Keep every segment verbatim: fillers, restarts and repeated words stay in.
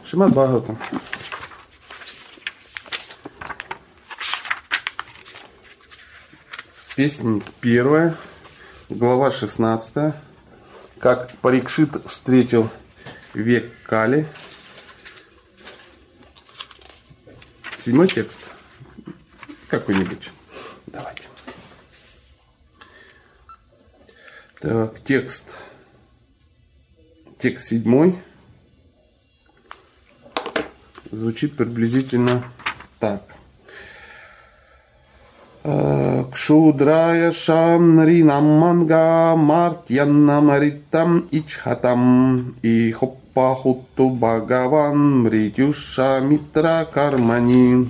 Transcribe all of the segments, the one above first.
Шримад Бхагаватам. Песня первая, глава шестнадцатая. Как Парикшит встретил век Кали. Седьмой текст. Какой-нибудь. Давайте. Так, текст. Текст седьмой. Звучит приблизительно так. Кшудрая шанринам манга мартьянам аритам ичхатам и хоппахутту бхагаван мритюша митра кармани.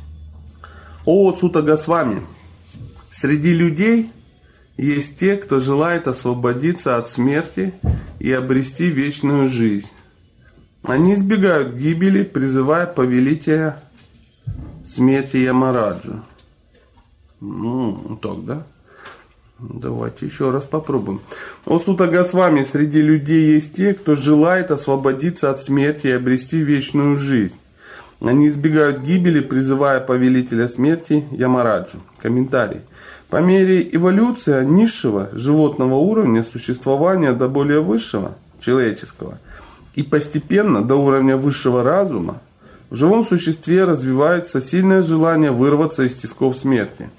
О Сута Госвами, среди людей есть те, кто желает освободиться от смерти и обрести вечную жизнь. Они избегают гибели, призывая повелителя смерти Ямараджу. Ну, так, да? Давайте еще раз попробуем. О Сута Госвами, среди людей есть те, кто желает освободиться от смерти и обрести вечную жизнь. Они избегают гибели, призывая повелителя смерти Ямараджу. Комментарий. По мере эволюции низшего животного уровня существования до более высшего, человеческого, и постепенно до уровня высшего разума, в живом существе развивается сильное желание вырваться из тисков смерти.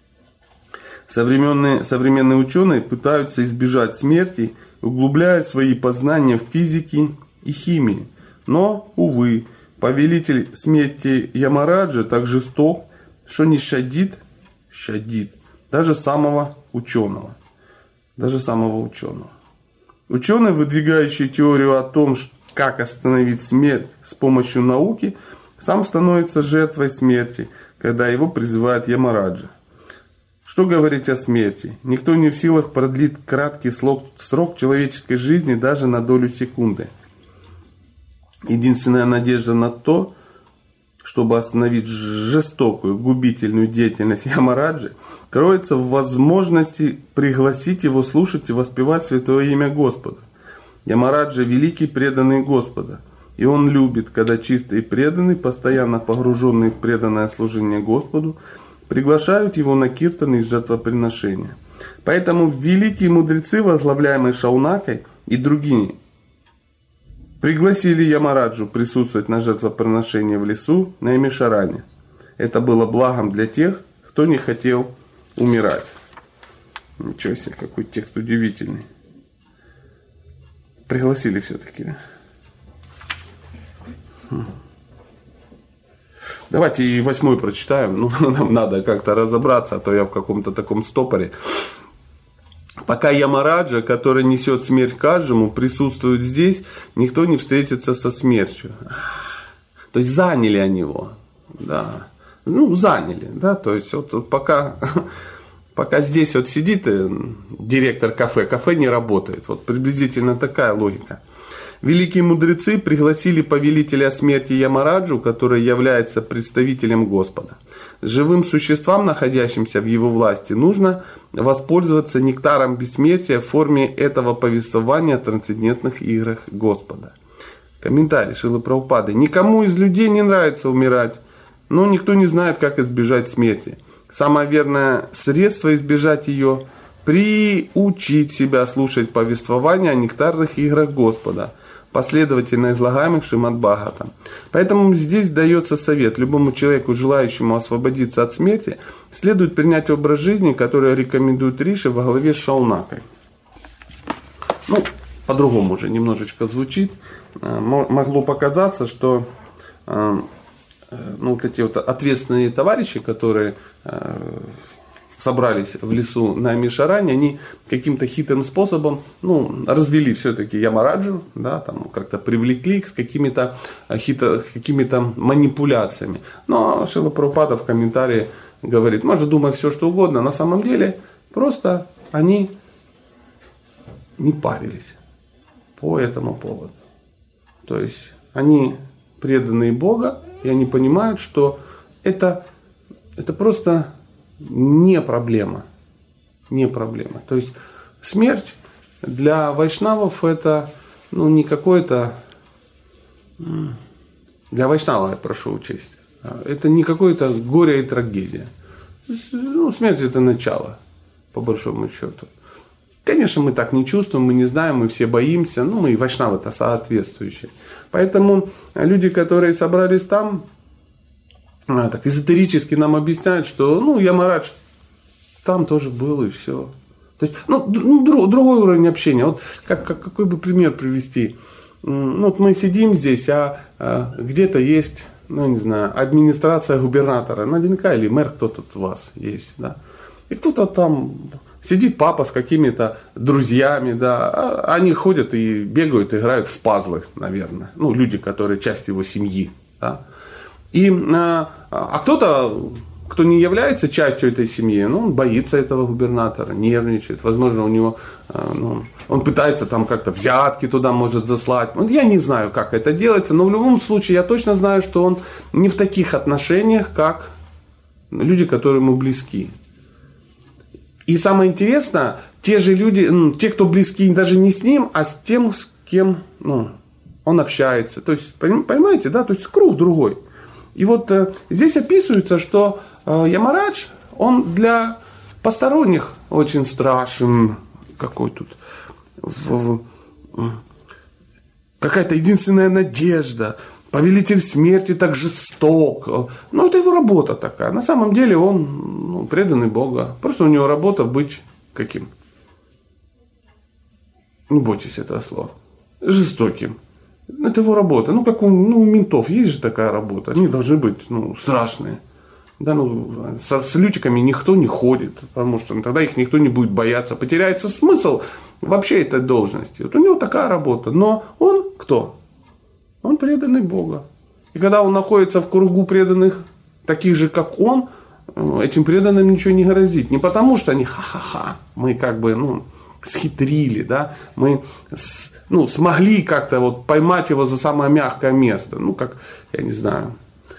Современные, современные ученые пытаются избежать смерти, углубляя свои познания в физике и химии. Но, увы, повелитель смерти Ямараджа так жесток, что не щадит, щадит даже самого ученого. Даже самого ученого. Ученый, выдвигающий теорию о том, как остановить смерть с помощью науки, сам становится жертвой смерти, когда его призывает Ямараджа. Что говорить о смерти? Никто не в силах продлить краткий срок, срок человеческой жизни даже на долю секунды. Единственная надежда на то, чтобы остановить жестокую, губительную деятельность Ямараджи, кроется в возможности пригласить его слушать и воспевать святое имя Господа. Ямараджа – великий преданный Господа, и он любит, когда чистый и преданный, постоянно погруженный в преданное служение Господу, приглашают его на киртаны и жертвоприношения. Поэтому великие мудрецы, возглавляемые Шаунакой и другими, пригласили Ямараджу присутствовать на жертвоприношении в лесу на Имишаране. Это было благом для тех, кто не хотел умирать. Ничего себе, какой текст удивительный. Пригласили все-таки, да? Хм. Давайте и восьмой прочитаем. Ну, нам надо как-то разобраться, а то я в каком-то таком стопоре. Пока Ямараджа, который несет смерть каждому, присутствует здесь, никто не встретится со смертью. То есть заняли они его. Да. Ну, заняли. Да? То есть вот пока, пока здесь вот сидит директор кафе, кафе не работает. Вот приблизительно такая логика. Великие мудрецы пригласили повелителя смерти Ямараджу, который является представителем Господа. Живым существам, находящимся в его власти, нужно воспользоваться нектаром бессмертия в форме этого повествования о трансцендентных играх Господа. Комментарий Шрилы Прабхупады. Никому из людей не нравится умирать, но никто не знает, как избежать смерти. Самое верное средство избежать ее – приучить себя слушать повествования о нектарных играх Господа, последовательно излагаемых в Шримад Бхагаватам. Поэтому здесь дается совет: любому человеку, желающему освободиться от смерти, следует принять образ жизни, который рекомендует Риши во главе с Шаунакой. Ну, по-другому уже немножечко звучит. Могло показаться, что ну, вот эти вот ответственные товарищи, которые собрались в лесу на Имишаране, они каким-то хитрым способом ну, развели все-таки Ямараджу, да, там как-то привлекли с какими-то, хитро, какими-то манипуляциями. Но Шрила Прабхупада в комментарии говорит: можно думать все, что угодно, на самом деле просто они не парились по этому поводу. То есть они преданные Бога, и они понимают, что это, это просто не проблема. Не проблема. То есть смерть для вайшнавов это ну, не какое-то Для вайшнава, я прошу учесть, это не какое-то горе и трагедия. Ну, смерть – это начало, по большому счету. Конечно, мы так не чувствуем, мы не знаем, мы все боимся, ну, мы и вайшнавы-то соответствующие. Поэтому люди, которые собрались там, так эзотерически нам объясняют, что, ну, Ямарадж там тоже был, и все. То есть, ну, друг, другой уровень общения. Вот как, как, какой бы пример привести? Ну, вот мы сидим здесь, а, а где-то есть, ну, не знаю, администрация губернатора, наверняка, или мэр кто-то у вас есть, да. И кто-то там сидит папа с какими-то друзьями, да, а они ходят и бегают, играют в пазлы, наверное. Ну, люди, которые часть его семьи, да. И, а, а кто-то, кто не является частью этой семьи, ну, он боится этого губернатора, нервничает, возможно, у него, ну, он пытается там как-то взятки туда может заслать. Вот я не знаю, как это делается, но в любом случае я точно знаю, что он не в таких отношениях, как люди, которые ему близки. И самое интересное, те же люди, ну, те, кто близки даже не с ним, а с тем, с кем, ну, он общается. То есть, понимаете, да, то есть круг другой. И вот э, здесь описывается, что э, Ямарадж, он для посторонних очень страшен, какой тут, в, в, какая-то единственная надежда, повелитель смерти так жесток. Ну, это его работа такая. На самом деле он, ну, преданный Бога. Просто у него работа быть каким? Не бойтесь этого слова. Жестоким. Это его работа. Ну, как у, ну, у ментов есть же такая работа. Они должны быть, ну, страшные. Да, ну, со, с лютиками никто не ходит, потому что тогда их никто не будет бояться. Потеряется смысл вообще этой должности. Вот у него такая работа. Но он кто? Он преданный Бога. И когда он находится в кругу преданных, таких же, как он, этим преданным ничего не грозит. Не потому, что они ха-ха-ха, мы как бы, ну, схитрили, да, мы, ну, смогли как-то вот поймать его за самое мягкое место. Ну, как, я не знаю,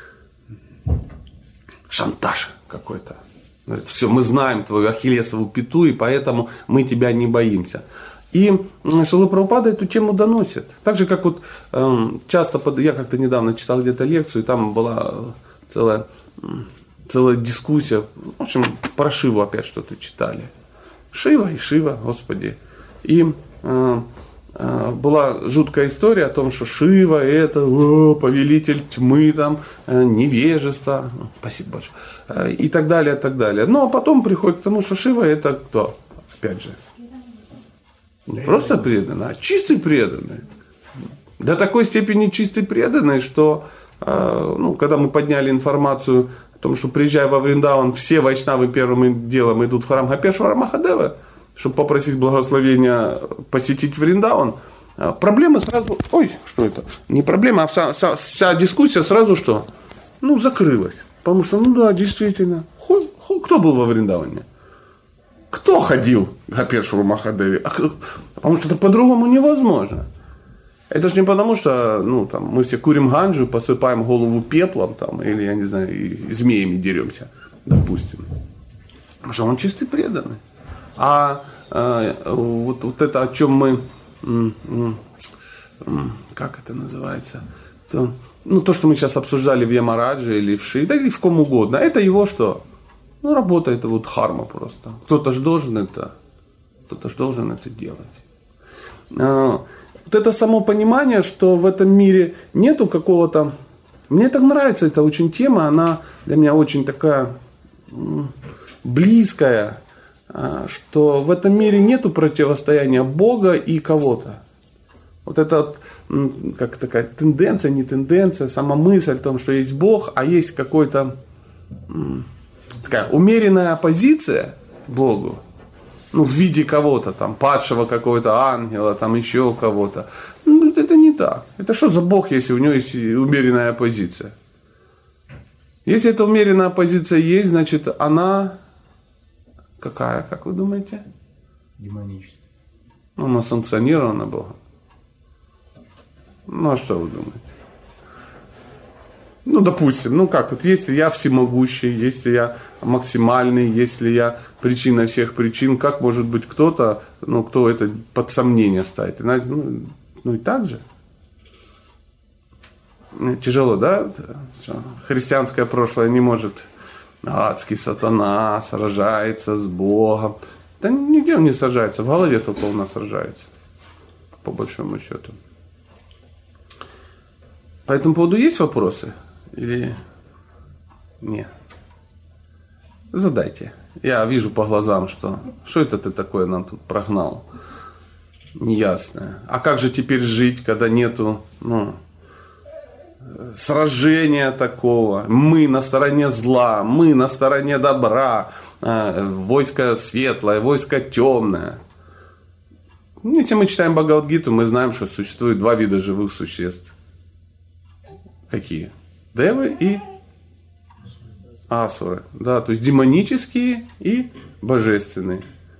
шантаж какой-то. Все, мы знаем твою ахиллесову пяту, и поэтому мы тебя не боимся. И Шрила Прабхупада эту тему доносит. Так же, как вот э, часто, под... я как-то недавно читал где-то лекцию, и там была целая, целая дискуссия, в общем, про Шиву опять что-то читали. Шива и Шива, Господи. И э, э, была жуткая история о том, что Шива это о, повелитель тьмы, там, э, невежество, спасибо большое, э, и так далее, и так далее. Но потом приходит к тому, что Шива это кто? Опять же. Не просто преданный, а чистый преданный. До такой степени чистый преданный, что э, ну, когда мы подняли информацию о том, что приезжая во Вриндаван, все вайшнавы первым делом идут в храм Гопешвара Махадева, чтобы попросить благословения посетить Вриндаван, э, проблема сразу, ой, что это, не проблема, а вся, вся, вся дискуссия сразу что? Ну, закрылась. Потому что, ну да, действительно, ху, ху, кто был во Вриндаване? Кто ходил к Гопешвару Махадеве? А кто? Потому что это по-другому невозможно. Это же не потому, что ну, там, мы все курим ганджу, посыпаем голову пеплом, там, или, я не знаю, и, и змеями деремся, допустим. Потому что он чистый преданный. А э, вот, вот это, о чем мы, м, м, м, как это называется, то, ну, то, что мы сейчас обсуждали в Ямарадже или в Шиве, да или в ком угодно, это его что? Ну, работа это вот харма просто. Кто-то же должен это, кто-то же должен это делать. А, вот это само понимание, что в этом мире нету какого-то... Мне так нравится эта очень тема, она для меня очень такая близкая, что в этом мире нету противостояния Бога и кого-то. Вот это как такая тенденция, не тенденция, сама мысль о том, что есть Бог, а есть какой-то... такая умеренная оппозиция Богу, ну, в виде кого-то, там, падшего какого-то ангела, там, еще кого-то. Ну, это не так. Это что за Бог, если у него есть умеренная оппозиция? Если эта умеренная оппозиция есть, значит, она какая, как вы думаете? Демоническая. Ну, она санкционирована была. Ну, а что вы думаете? Ну, допустим, ну как, вот если я всемогущий, если я максимальный, если я причина всех причин, как может быть кто-то, ну, кто это под сомнение ставит? Ну, ну и так же. Тяжело, да? Христианское прошлое не может. Адский сатана сражается с Богом. Да нигде он не сражается, в голове только у нас сражается. По большому счету. По этому поводу есть вопросы? Или нет? Задайте. Я вижу по глазам, что что это ты такое нам тут прогнал? Неясное. А как же теперь жить, когда нету, ну, сражения такого? Мы на стороне зла, мы на стороне добра, войско светлое, войско темное. Если мы читаем Бхагавад-гиту, мы знаем, что существует два вида живых существ. Какие? Девы и асуры. Да, то есть демонические и божественные.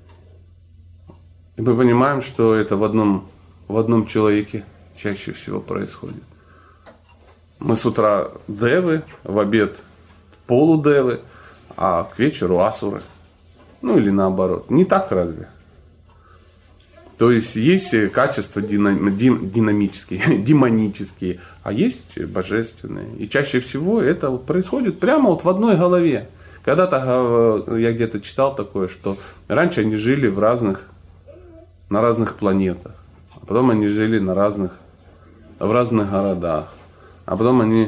И мы понимаем, что это в одном, в одном человеке чаще всего происходит. Мы с утра девы, в обед полудевы, а к вечеру асуры. Ну или наоборот. Не так разве? То есть есть качества динамические, демонические, а есть божественные. И чаще всего это вот происходит прямо вот в одной голове. Когда-то я где-то читал такое, что раньше они жили в разных, на разных планетах, а потом они жили на разных, в разных городах, а потом они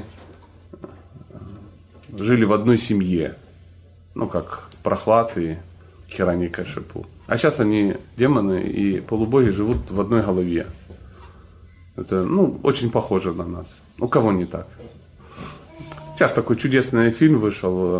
жили в одной семье, ну как Прохлад и Хираньякашипу. А сейчас они, демоны и полубоги, живут в одной голове. Это, ну, очень похоже на нас. У кого не так? Сейчас такой чудесный фильм вышел.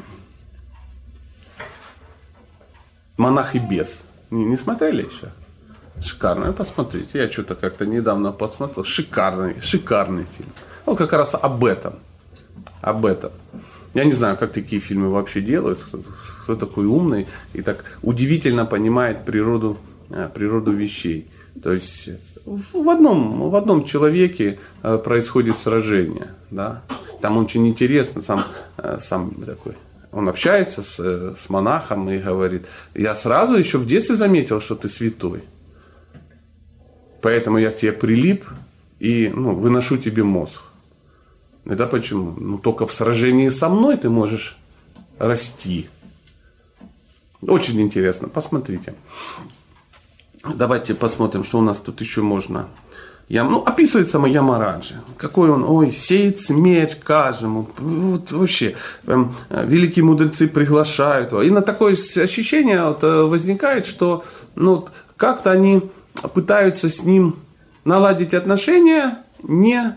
«Монах и бес». Не, не смотрели еще? Шикарно, посмотрите. Я что-то как-то недавно посмотрел. Шикарный, шикарный фильм. Он как раз об этом. Об этом. Я не знаю, как такие фильмы вообще делают. Кто, кто такой умный и так удивительно понимает природу, природу вещей. То есть в одном, в одном человеке происходит сражение. Да? Там очень интересно, сам, сам такой. Он общается с, с монахом и говорит: я сразу еще в детстве заметил, что ты святой. Поэтому я к тебе прилип и, ну, выношу тебе мозг. Это почему? Ну, только в сражении со мной ты можешь расти. Очень интересно. Посмотрите. Давайте посмотрим, что у нас тут еще можно. Я, ну, описывается Ямараджа. Какой он, ой, сеет смерть каждому. Вот вообще, эм, великие мудрецы приглашают его. И на такое ощущение вот, возникает, что ну, вот, как-то они пытаются с ним наладить отношения, не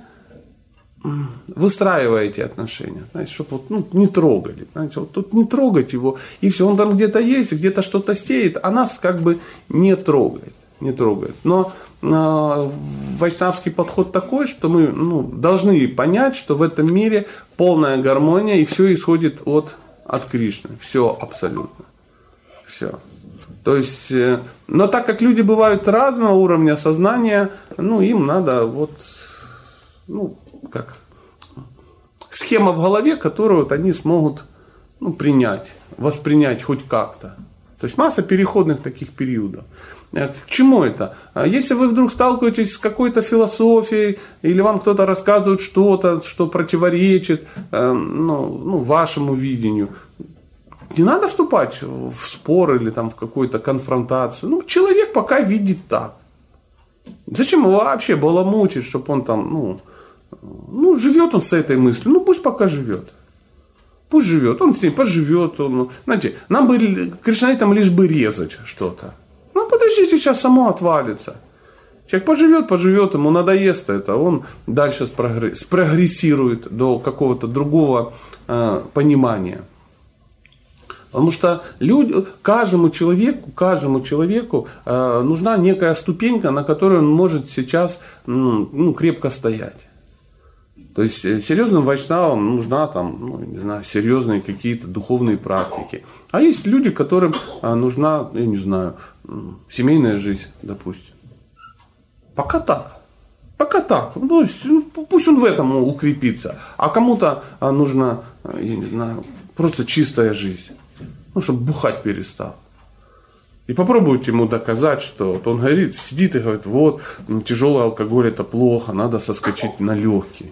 выстраивая эти отношения. Знаете, чтобы вот, ну, не трогали. Знаете, вот тут не трогать его. И все, он там где-то есть, где-то что-то сеет, а нас как бы не трогает. Не трогает. Но э, вайшнавский подход такой, что мы ну, должны понять, что в этом мире полная гармония, и все исходит от, от Кришны. Все абсолютно. Все. То есть, э, но так как люди бывают разного уровня сознания, ну, им надо вот, ну, как схема в голове, которую вот они смогут ну, принять, воспринять хоть как-то. То есть масса переходных таких периодов. К чему это? Если вы вдруг сталкиваетесь с какой-то философией, или вам кто-то рассказывает что-то, что противоречит ну, ну, вашему видению, не надо вступать в спор или там, в какую-то конфронтацию. Ну, человек пока видит так. Зачем его вообще баламутить, чтобы он там, ну, ну, живет он с этой мыслью, ну, пусть пока живет. Пусть живет, он с ней поживет. Он, знаете, нам бы, кришнаитам, лишь бы резать что-то. Ну, подождите, сейчас само отвалится. Человек поживет, поживет, ему надоест это, он дальше спрогрессирует до какого-то другого э, понимания. Потому что люди, каждому человеку, каждому человеку э, нужна некая ступенька, на которой он может сейчас ну, ну, крепко стоять. То есть серьезным вайшнавам нужна там, ну, не знаю, серьезные какие-то духовные практики. А есть люди, которым нужна, я не знаю, семейная жизнь, допустим. Пока так. Пока так. Ну, пусть он в этом укрепится. А кому-то нужна, я не знаю, просто чистая жизнь. Ну, чтобы бухать перестал. И попробуйте ему доказать, что вот он говорит, сидит и говорит, вот, тяжелый алкоголь это плохо, надо соскочить на легкий.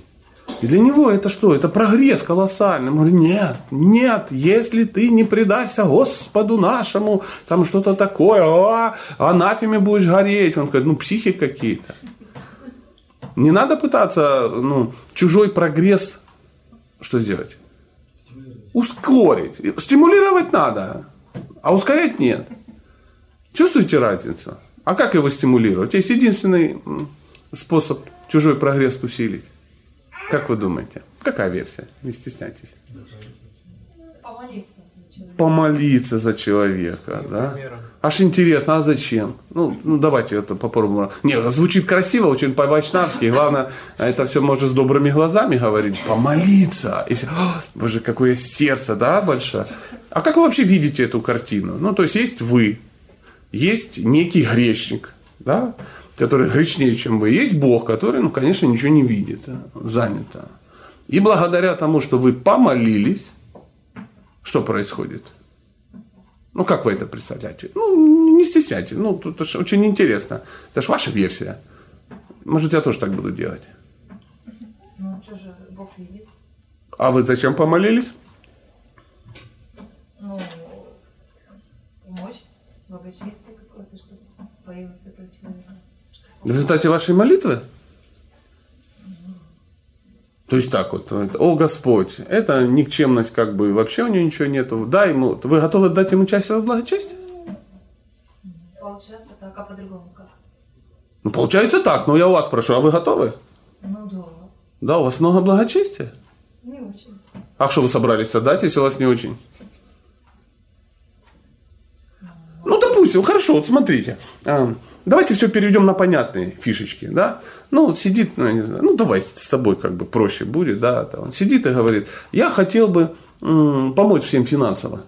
И для него это что? Это прогресс колоссальный. Он говорит, нет, нет, если ты не предайся Господу нашему, там что-то такое, а, анафеме будешь гореть. Он говорит, ну психи какие-то. Не надо пытаться, ну, чужой прогресс, что сделать? Ускорить. Стимулировать надо, а ускорять нет. Чувствуете разницу? А как его стимулировать? Есть единственный способ чужой прогресс усилить. Как вы думаете? Какая версия? Не стесняйтесь. Помолиться за человека. Помолиться за человека, да? Аж интересно, а зачем? Ну, ну давайте это попробуем. Нет, звучит красиво, очень по-вайшнавски. Главное, это все можно с добрыми глазами говорить. Помолиться. И все, боже, какое сердце, да, большое. А как вы вообще видите эту картину? Ну, то есть, есть вы, есть некий грешник, да, который грешнее, чем вы. Есть Бог, который, ну, конечно, ничего не видит, занят. И благодаря тому, что вы помолились, что происходит? Ну, как вы это представляете? Ну, не стесняйтесь. Ну, тут очень интересно. Это же ваша версия. Может, я тоже так буду делать. Ну, что же, Бог видит. А вы зачем помолились? Ну, мощь, благочестие какое-то, чтобы появился этот человек. В результате вашей молитвы? То есть так вот, о Господь, это никчемность, как бы вообще у него ничего нету. Дай ему, вы готовы дать ему часть своего благочестия? Получается так, а по-другому как? Ну, получается так, но я у вас прошу, а вы готовы? Ну да. Да, у вас много благочестия? Не очень. А что вы собрались отдать, если у вас не очень? Ну, допустим, хорошо, вот смотрите. Давайте все перейдем на понятные фишечки, да? Ну, вот сидит, ну, я не знаю, ну, давай с тобой как бы проще будет, да? Он сидит и говорит, я хотел бы м- помочь всем финансово.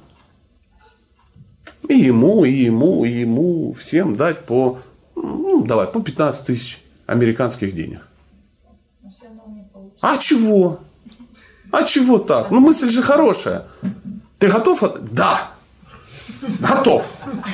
И ему, и ему, и ему всем дать по, ну, давай, по пятнадцать тысяч американских денег. Но все равно не получится. А чего? А чего так? Ну, мысль же хорошая. Ты готов? От... Да. Готов.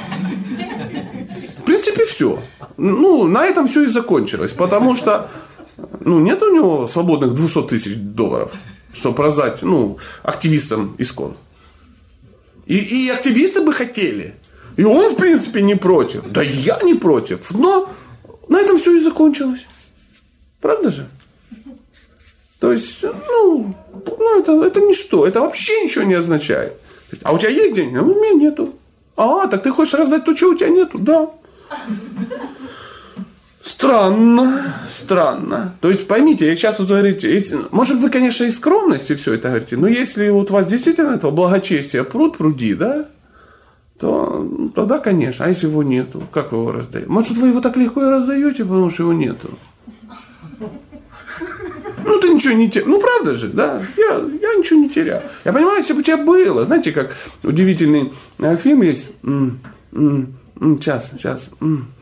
В принципе, все. Ну, на этом все и закончилось. Потому что, ну, нет у него свободных двести тысяч долларов, чтобы раздать, ну, активистам ИСККОН. И, и активисты бы хотели. И он, в принципе, не против. Да я не против. Но на этом все и закончилось. Правда же? То есть, ну, ну это, это ничто. Это вообще ничего не означает. А у тебя есть деньги? А у меня нету. А, так ты хочешь раздать то, чего у тебя нету? Да. Странно, странно. То есть, поймите, я сейчас вот говорите, если, может, вы, конечно, из скромности все это говорите, но если вот у вас действительно этого благочестия пруд пруди, да, то ну, тогда, конечно. А если его нету, как вы его раздаете? Может, вы его так легко и раздаете, потому что его нету? Ну, ты ничего не теряешь. Ну, правда же, да? Я, я ничего не теряю. Я понимаю, если бы у тебя было. Знаете, как удивительный фильм есть. Сейчас, сейчас.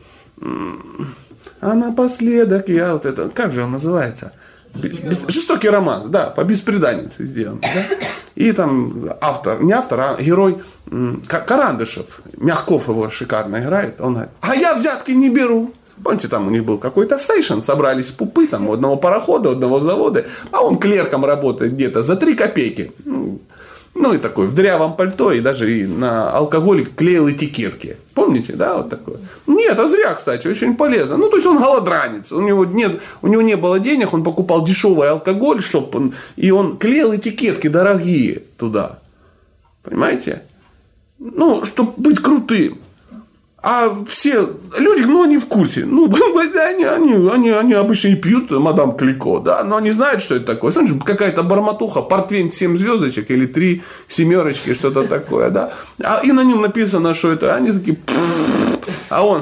А напоследок я вот это... Как же он называется? Бес, жестокий роман, да, по бесприданнице сделан. Да? И там автор, не автор, а герой Карандышев. Мягков его шикарно играет. Он говорит, а я взятки не беру. Помните, там у них был какой-то сейшн, собрались пупы там, у одного парохода, у одного завода, а он клерком работает где-то за три копейки. Ну, ну и такой, в дырявом пальто, и даже и на алкоголе клеил этикетки. Помните, да, вот такое? Нет, а зря, кстати, очень полезно. Ну, то есть, он голодранец, у него, нет, у него не было денег, он покупал дешевый алкоголь, чтоб он, и он клеил этикетки дорогие туда. Понимаете? Ну, чтобы быть крутым. А все люди, ну, они в курсе. Ну, они, они, они, они обычно и пьют мадам Клико, да, но они знают, что это такое. Смотришь, какая-то барматуха, портвейн семь звездочек или три семерочки, что-то такое, да. А, и на нем написано, что это. Они такие, а он,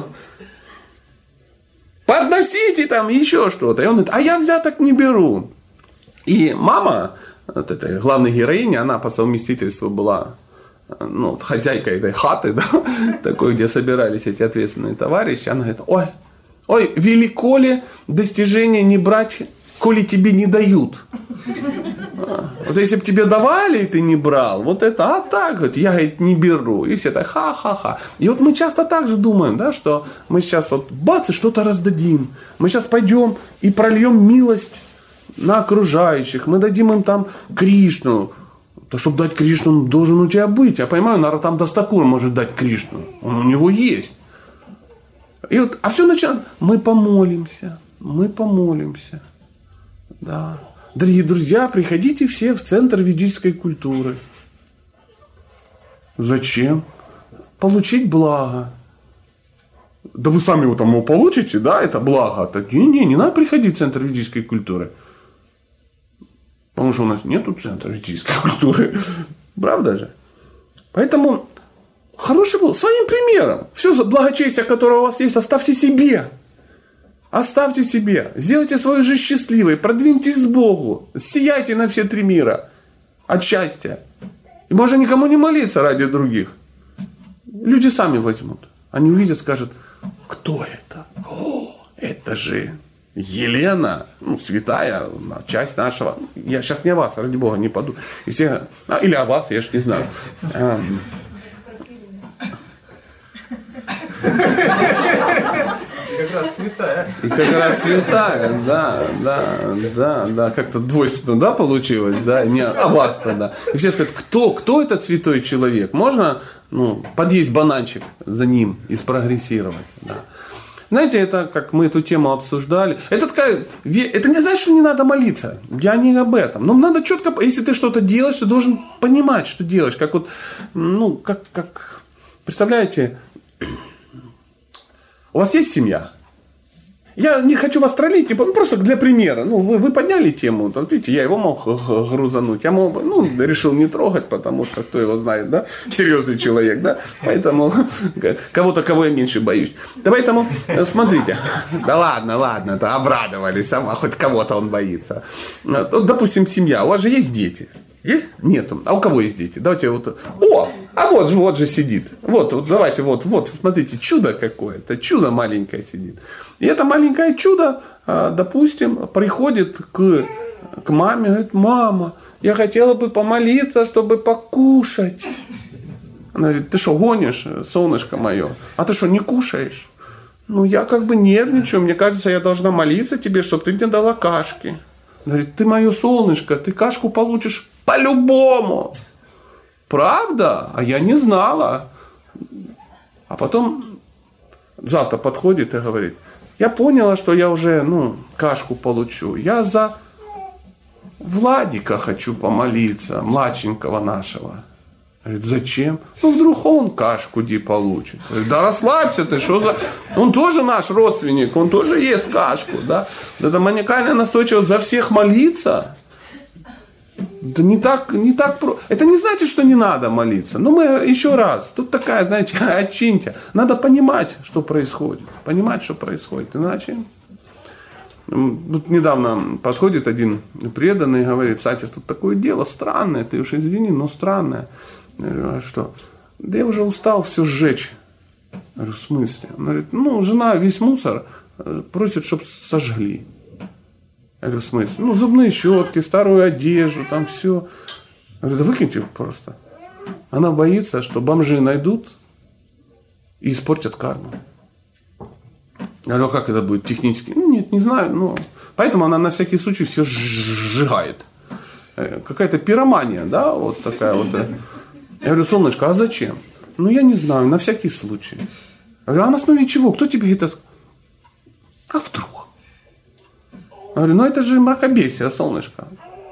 подносите там еще что-то. И он говорит, а я взяток не беру. И мама, вот этой главной героини, она по совместительству была... ну, хозяйка этой хаты, да, такой, где собирались эти ответственные товарищи, она говорит, ой, ой, велико ли достижение не брать, коли тебе не дают. Вот если бы тебе давали, и ты не брал, вот это, а так, вот, я, говорит, не беру. И все так, ха-ха-ха. И вот мы часто так же думаем, да, что мы сейчас вот бац, и что-то раздадим. Мы сейчас пойдем и прольем милость на окружающих, мы дадим им там Кришну. То, чтобы дать Кришну, он должен у тебя быть. Я понимаю, Нароттам Дас-Такур может дать Кришну. Он у него есть. И вот, а все начинает. Мы помолимся. Мы помолимся. Да. Дорогие друзья, приходите все в центр ведической культуры. Зачем? Получить благо. Да вы сами его там его получите, да, это благо. Так, не, не, не надо приходить в центр ведической культуры. Потому что у нас нету центра ведической культуры. Правда же? Поэтому хороший был своим примером. Все благочестие, которое у вас есть, оставьте себе. Оставьте себе. Сделайте свою жизнь счастливой. Продвиньтесь к Богу. Сияйте на все три мира. От счастья. И можно никому не молиться ради других. Люди сами возьмут. Они увидят, скажут, кто это? О, это же Елена, ну, святая, часть нашего. Я сейчас не о вас, ради Бога, не паду. И все, а, или о вас, я ж не знаю. Как раз святая. И как раз святая, да, да, да, да, как-то двойственно, да, получилось, да, не о вас тогда. И все скажут, кто, кто этот святой человек? Можно, ну, подъесть бананчик за ним и спрогрессировать, да. Знаете, это как мы эту тему обсуждали. Это такая, это не значит, что не надо молиться. Я не об этом. Но надо четко, если ты что-то делаешь, ты должен понимать, что делаешь. Как вот, ну, как, как, представляете, у вас есть семья? Я не хочу вас троллить, типа, ну, просто для примера. Ну, вы, вы подняли тему, вот видите, я его мог грузануть. Я мог, ну, решил не трогать, потому что кто его знает, да? Серьезный человек, да? Поэтому кого-то, кого я меньше боюсь. Да поэтому, смотрите. Да ладно, ладно, это обрадовались, сама хоть кого-то он боится. Вот, допустим, семья, у вас же есть дети. Есть? Нету. А у кого есть дети? Давайте вот. О! А вот же, вот же сидит. Вот, вот, давайте, вот, вот, смотрите, чудо какое-то. Чудо маленькое сидит. И это маленькое чудо, допустим, приходит к, к маме, говорит, мама, я хотела бы помолиться, чтобы покушать. Она говорит, ты что, гонишь, солнышко мое? А ты что, не кушаешь? Ну, я как бы нервничаю, мне кажется, я должна молиться тебе, чтобы ты мне дала кашки. Она говорит, ты мое солнышко, ты кашку получишь по-любому. Правда? А я не знала. А потом завтра подходит и говорит, я поняла, что я уже, ну, кашку получу. Я за Владика хочу помолиться, младшенького нашего. Говорит, зачем? Ну, вдруг он кашку ди получит. Говорит, да расслабься ты, что за... Он тоже наш родственник, он тоже ест кашку, да? Это маниакальная настойчивость за всех молиться. Да не так, не так про... Это не значит, что не надо молиться. Но мы еще раз, тут такая, знаете, отчиньте. Надо понимать, что происходит. Понимать, что происходит. Иначе... Тут недавно подходит один преданный и говорит, Сатя, тут такое дело странное, ты уж извини, но странное. Я говорю, а что? Да я уже устал все сжечь. Я говорю, в смысле? Он говорит, ну, жена весь мусор просит, чтобы сожгли. Я говорю, в смысле? Ну, зубные щетки, старую одежду, там все. Я говорю, да выкиньте просто. Она боится, что бомжи найдут и испортят карму. Я говорю, а как это будет технически? Ну, нет, не знаю. Ну, поэтому она на всякий случай все сжигает. Какая-то пиромания, да, вот такая вот. Я говорю, солнышко, а зачем? Ну, я не знаю, на всякий случай. Я говорю, а на основе чего? Кто тебе это сказал? А вдруг? Я говорю, ну это же мракобесие, солнышко.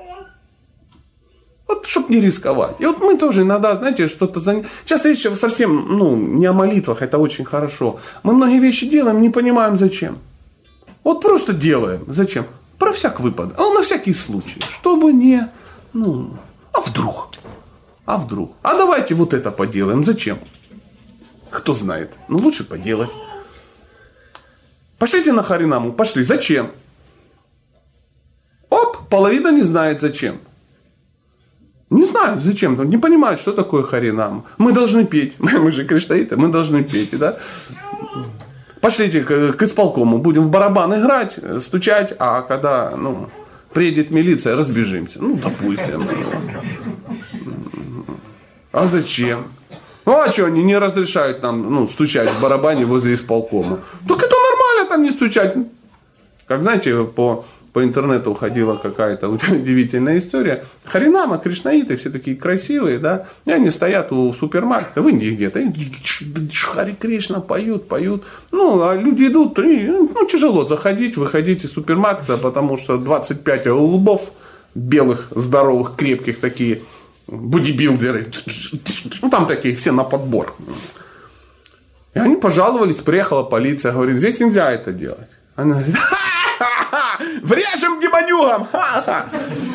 Вот, чтобы не рисковать. И вот мы тоже иногда, знаете, что-то... За... Сейчас речь совсем, ну, не о молитвах, это очень хорошо. Мы многие вещи делаем, не понимаем зачем. Вот просто делаем. Зачем? Про всяк выпадок. А на всякий случай. Чтобы не... Ну, а вдруг? А вдруг? А давайте вот это поделаем. Зачем? Кто знает. Ну, лучше поделать. Пошлите на Харинаму. Пошли. Зачем? Оп, половина не знает зачем. Не знают зачем, не понимают, что такое Харинам. Мы должны петь, мы же кришнаиты, мы должны петь, да? Пошлите к, к исполкому, будем в барабан играть, стучать, а когда, ну, приедет милиция, разбежимся. Ну, допустим. А зачем? Ну, а что, они не разрешают нам, ну, стучать в барабане возле исполкома? Так это нормально там не стучать. Как, знаете, по... по интернету ходила какая-то удивительная история. Харинама, кришнаиты, все такие красивые, да, и они стоят у супермаркета, в Индии где-то, и Хари Кришна поют, поют. Ну, а люди идут, и, ну, тяжело заходить, выходить из супермаркета, потому что двадцать пять лбов белых, здоровых, крепких такие, бодибилдеры, ну, там такие все на подбор. И они пожаловались, приехала полиция, говорит, здесь нельзя это делать. Она говорит, ха-ха-ха, врежем демонюгам, ха-ха.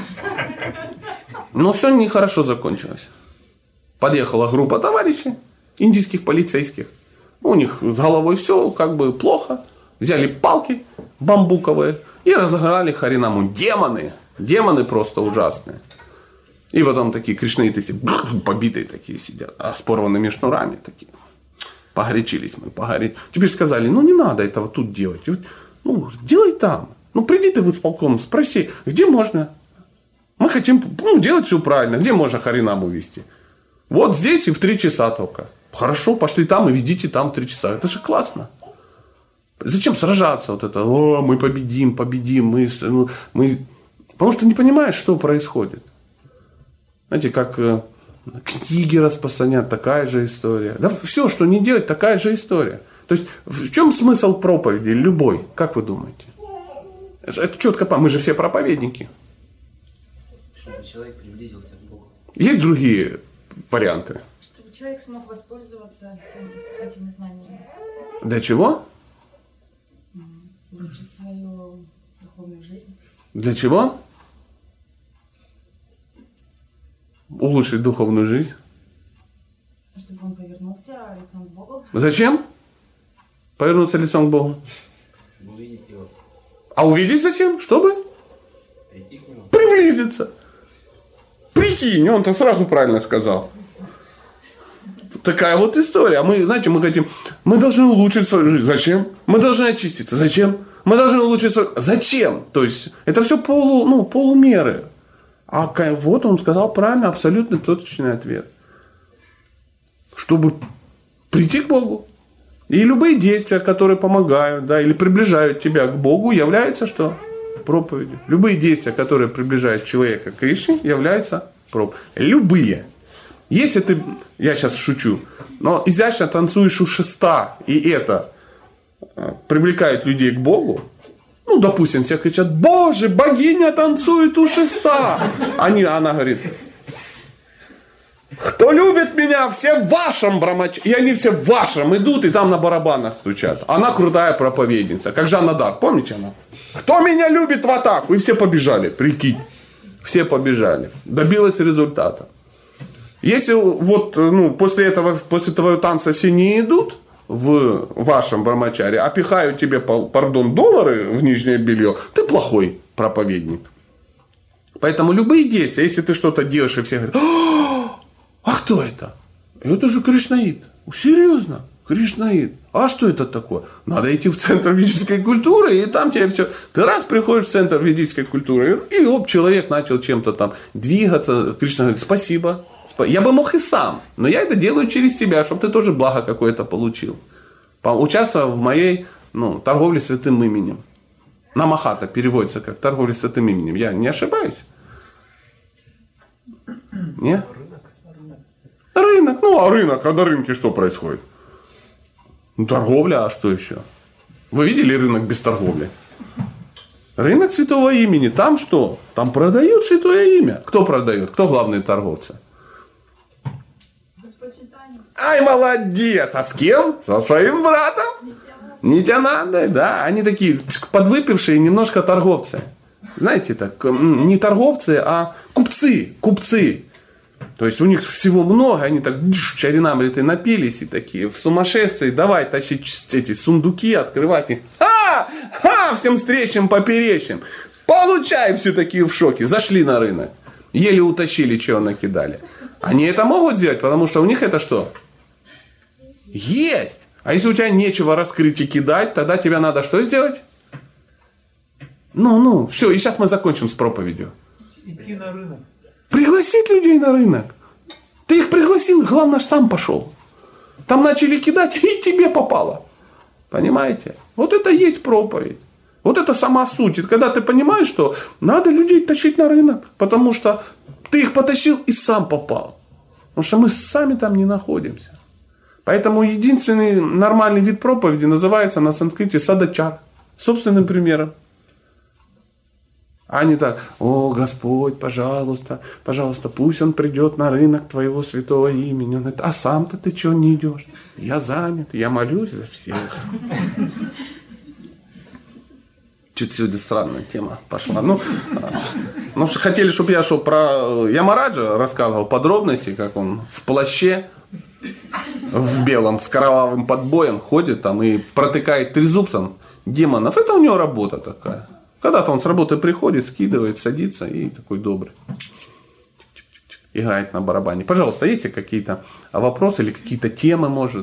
Но все нехорошо закончилось. Подъехала группа товарищей, индийских полицейских. У них с головой все как бы плохо. Взяли палки бамбуковые и разыграли харинаму. Демоны, демоны просто ужасные. И потом такие кришнаиты, побитые такие сидят, а с порванными шнурами такие. Погорячились мы, погорячились. Теперь сказали, ну не надо этого тут делать. Ну, делай там. Ну, приди ты в исполком, спроси, где можно? Мы хотим, ну, делать все правильно. Где можно харинаму вести? Вот здесь и в три часа только. Хорошо, пошли там и ведите там в три часа. Это же классно. Зачем сражаться? Вот это, о, мы победим, победим. Мы, мы... Потому что не понимаешь, что происходит. Знаете, как книги распространять, такая же история. Да все, что не делать, такая же история. То есть, в чем смысл проповеди? Любой. Как вы думаете? Это четко, мы же все проповедники. Чтобы человек приблизился к Богу. Есть другие варианты? Чтобы человек смог воспользоваться этими знаниями. Для чего? Улучшить свою духовную жизнь. Для чего? Улучшить духовную жизнь. Чтобы он повернулся лицом к Богу. Зачем? Повернуться лицом к Богу. Увидеть его. А увидеть зачем? Чтобы? Прийти к нему. Приблизиться. Прикинь, он-то сразу правильно сказал. Такая вот история. А мы, знаете, мы хотим, мы должны улучшить свою жизнь. Зачем? Мы должны очиститься. Зачем? Мы должны улучшить свою... Зачем? То есть, это все полу, ну, полумеры. А вот он сказал правильно, абсолютно точный ответ. Чтобы прийти к Богу. И любые действия, которые помогают, да, или приближают тебя к Богу, являются что? Проповедью. Любые действия, которые приближают человека к Кришне, являются проповедью. Любые. Если ты, я сейчас шучу, но изящно танцуешь у шеста, и это привлекает людей к Богу, ну, допустим, все кричат, Боже, богиня танцует у шеста. Они, она говорит, кто любит меня, все в вашем брамаче. И они все в вашем идут, и там на барабанах стучат. Она крутая проповедница, как Жанна Дарк, помните она? Кто меня любит в атаку? И все побежали, прикинь. Все побежали. Добилась результата. Если вот, ну, после этого, после твоего танца все не идут в вашем брамачаре, а пихают тебе, пардон, доллары в нижнее белье, ты плохой проповедник. Поэтому любые действия, если ты что-то делаешь, и все говорят, а кто это? Это же кришнаит. Серьезно? Кришнаит. А что это такое? Надо идти в центр ведической культуры, и там тебе все. Ты раз приходишь в центр ведической культуры, и оп, человек начал чем-то там двигаться. Кришна говорит, спасибо. Я бы мог и сам, но я это делаю через тебя, чтобы ты тоже благо какое-то получил. Участвовал в моей, ну, торговле святым именем. Намахата переводится как торговля святым именем. Я не ошибаюсь? Не? Рынок. Ну, а рынок, а на рынке что происходит? Ну, торговля, а что еще? Вы видели рынок без торговли? Рынок святого имени. Там что? Там продают святое имя. Кто продает? Кто главные торговцы? Ай, молодец! А с кем? Со своим братом? Нитянандой, да. Они такие подвыпившие немножко торговцы. Знаете, так, не торговцы, а купцы. Купцы. То есть у них всего много, они так чаринамриты напились и такие в сумасшествии. Давай тащить эти сундуки, открывать их. А! А! Всем встречным, поперечным. Получай, все такие в шоке. Зашли на рынок. Еле утащили, чего накидали. Они это могут сделать, потому что у них это что? Есть. А если у тебя нечего раскрыть и кидать, тогда тебе надо что сделать? Ну, ну, все, и сейчас мы закончим с проповедью. Идти на рынок. Пригласить людей на рынок. Ты их пригласил, главное, сам пошел. Там начали кидать, и тебе попало. Понимаете? Вот это и есть проповедь. Вот это сама суть. Это когда ты понимаешь, что надо людей тащить на рынок, потому что ты их потащил и сам попал. Потому что мы сами там не находимся. Поэтому единственный нормальный вид проповеди называется на санскрите садачар. Собственным примером. А не так: о, Господь, пожалуйста, пожалуйста, пусть он придет на рынок твоего святого имени. Он говорит: а сам-то ты чего не идешь? Я занят, я молюсь за всех. Чуть сегодня странная тема пошла. Ну, ну что хотели, чтобы я шел про Ямараджа, рассказывал подробности, как он в плаще, в белом, с кровавым подбоем ходит там и протыкает трезубцем демонов. Это у него работа такая. Когда-то он с работы приходит, скидывает, садится и такой добрый. Играет на барабане. Пожалуйста, есть ли какие-то вопросы или какие-то темы, может?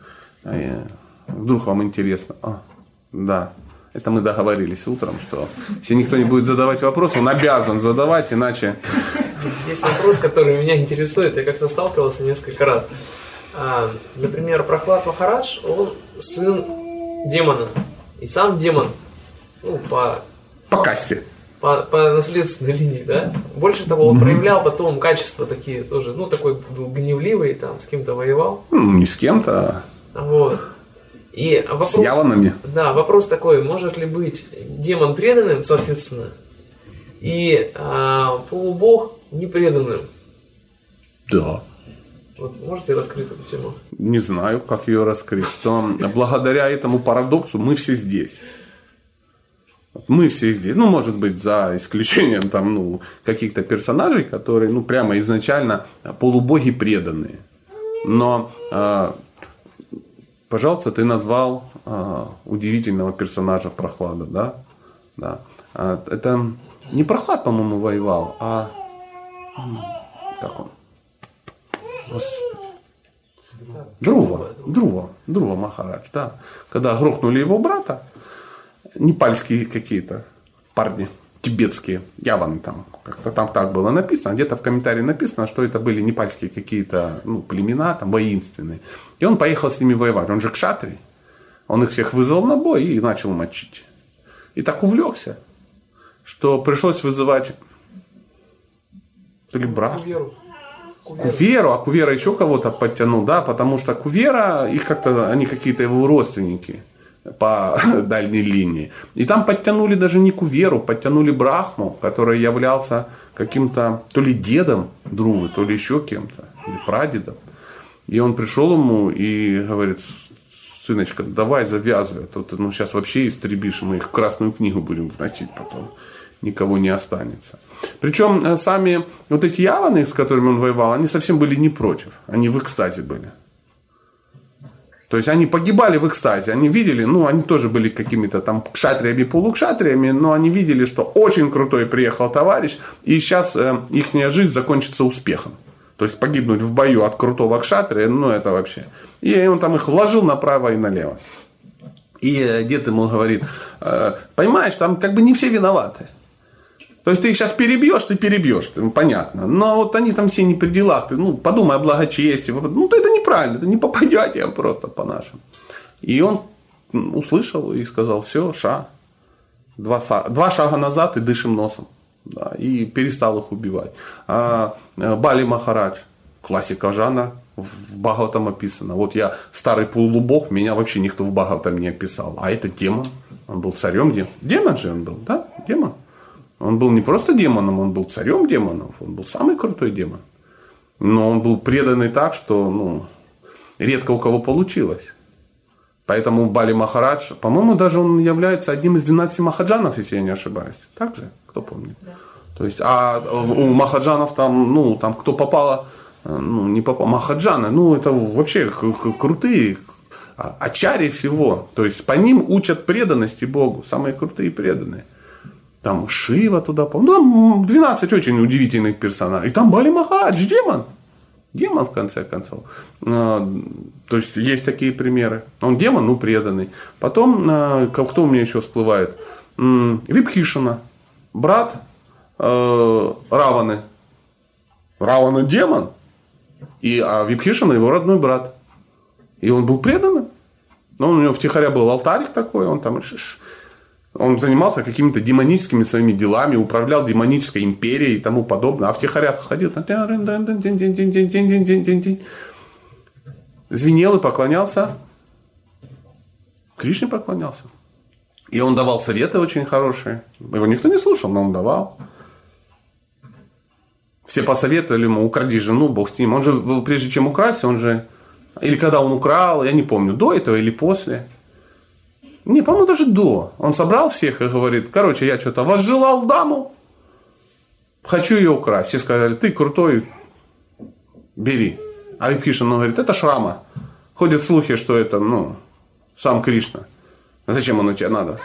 Вдруг вам интересно? А, да. Это мы договорились утром, что если никто не будет задавать вопрос, он обязан задавать, иначе... Есть вопрос, который меня интересует, я как-то сталкивался несколько раз. Например, Прохлад Махарадж, он сын демона. И сам демон, ну, по... По касте. По, по наследственной линии, да? Больше того, он mm-hmm. проявлял потом качества такие тоже, ну, такой был гневливый, там, с кем-то воевал. Ну, не с кем-то. Вот. И вопрос, с яванами. Да, вопрос такой: может ли быть демон преданным, соответственно, и а, полубог непреданным? Да. Вот можете раскрыть эту тему? Не знаю, как ее раскрыть. Но благодаря этому парадоксу мы все здесь. Мы все здесь. Ну, может быть, за исключением там, ну, каких-то персонажей, которые, ну, прямо изначально полубоги преданные. Но э, пожалуйста, ты назвал э, удивительного персонажа Прохлада, да? Да. А, это не Прохлад, по-моему, воевал, а как он? Господи. Друва, Друва, Друва Махарадж, да. Когда грохнули его брата, непальские какие-то парни, тибетские, яваны там, как-то там так было написано, где-то в комментарии написано, что это были непальские какие-то, ну, племена там воинственные. И он поехал с ними воевать. Он же кшатрий. Он их всех вызвал на бой и начал мочить. И так увлекся, что пришлось вызывать то ли брат. Куверу. Куверу, а Кувера еще кого-то подтянул, да, потому что Кувера, их как-то, они какие-то его родственники по дальней линии. И там подтянули даже не Куверу, подтянули Брахму, который являлся каким-то то ли дедом Друвы, то ли еще кем-то, или прадедом. И он пришел ему и говорит: сыночка, давай завязывай, а то ты, ну, сейчас вообще истребишь, мы их в Красную книгу будем вносить потом, никого не останется. Причем сами вот эти яваны, с которыми он воевал, они совсем были не против, они в экстазе были. То есть они погибали в экстазе, они видели, ну, они тоже были какими-то там кшатриями, полукшатриями, но они видели, что очень крутой приехал товарищ, и сейчас э, их жизнь закончится успехом. То есть погибнуть в бою от крутого кшатрия, ну, это вообще. И он там их вложил направо и налево. И дед ему говорит: э, понимаешь, там как бы не все виноваты. То есть ты их сейчас перебьешь, ты перебьешь, ну, понятно. Но вот они там все не при делах. Ты, ну, подумай о благочестии. Ну, это неправильно, это не попадете просто по-нашему. И он услышал и сказал: все, ша. Два, два шага назад и дышим носом. Да, и перестал их убивать. А Бали Махарадж, классика жанра, в Бхагаватам описано. Вот я старый полубог, меня вообще никто в Бхагаватам не описал. А это демон. Он был царем демонов. Демон же он был, да? Демон. Он был не просто демоном, он был царем демонов. Он был самый крутой демон. Но он был преданный так, что, ну, редко у кого получилось. Поэтому Бали Махарадж, по-моему, даже он является одним из двенадцати махаджанов, если я не ошибаюсь. Так же? Кто помнит? Да. То есть, а у махаджанов там, ну, там кто попало, ну, не попало, махаджаны, ну, это вообще крутые, ачарьи всего. То есть, по ним учат преданности Богу, самые крутые преданные. Там Шива туда, ну, там двенадцать очень удивительных персонажей. И там Бали Махарадж, демон. Демон, в конце концов. То есть, есть такие примеры. Он демон, ну, преданный. Потом, кто у меня еще всплывает? Вибхишана, брат э, Раваны. Равана демон. И, а Вибхишана его родной брат. И он был преданным. Но у него втихаря был алтарик такой, он там Он занимался какими-то демоническими своими делами, управлял демонической империей и тому подобное. А втихаря ходил, звенел и поклонялся. Кришне поклонялся. И он давал советы очень хорошие. Его никто не слушал, но он давал. Все посоветовали ему: укради жену, Бог с ним. Он же, прежде чем украсть, он же... Или когда он украл, я не помню, до этого или после. Не, по-моему, даже до. Он собрал всех и говорит: короче, я что-то возжелал даму, хочу ее украсть. Все сказали: ты крутой, бери. А Випхишана говорит: это Шрама. Ходят слухи, что это, ну, сам Кришна. Зачем оно тебе надо?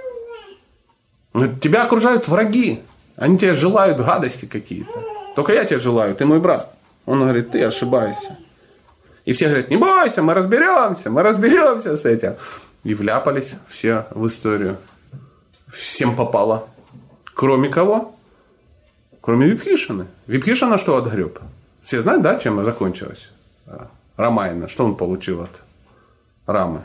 Он говорит: тебя окружают враги. Они тебе желают гадости какие-то. Только я тебе желаю, ты мой брат. Он говорит: ты ошибаешься. И все говорят: не бойся, мы разберемся, мы разберемся с этим. И вляпались все в историю. Всем попало. Кроме кого? Кроме Випхишаны. Випхишана что отгреб? Все знают, да, чем закончилось? Рамаяна. Что он получил от Рамы?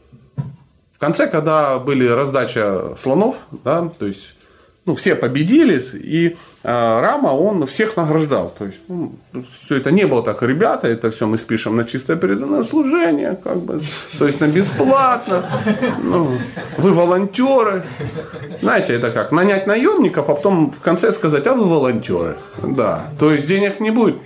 В конце, когда были раздача слонов, да, то есть, ну, все победили, и э, Рама, он всех награждал. То есть, ну, все это не было так: ребята, это все мы спишем на чистое преданное служение, как бы, то есть на бесплатно. Ну, вы волонтеры. Знаете, это как? Нанять наемников, а потом в конце сказать: а вы волонтеры. Да. То есть денег не будет.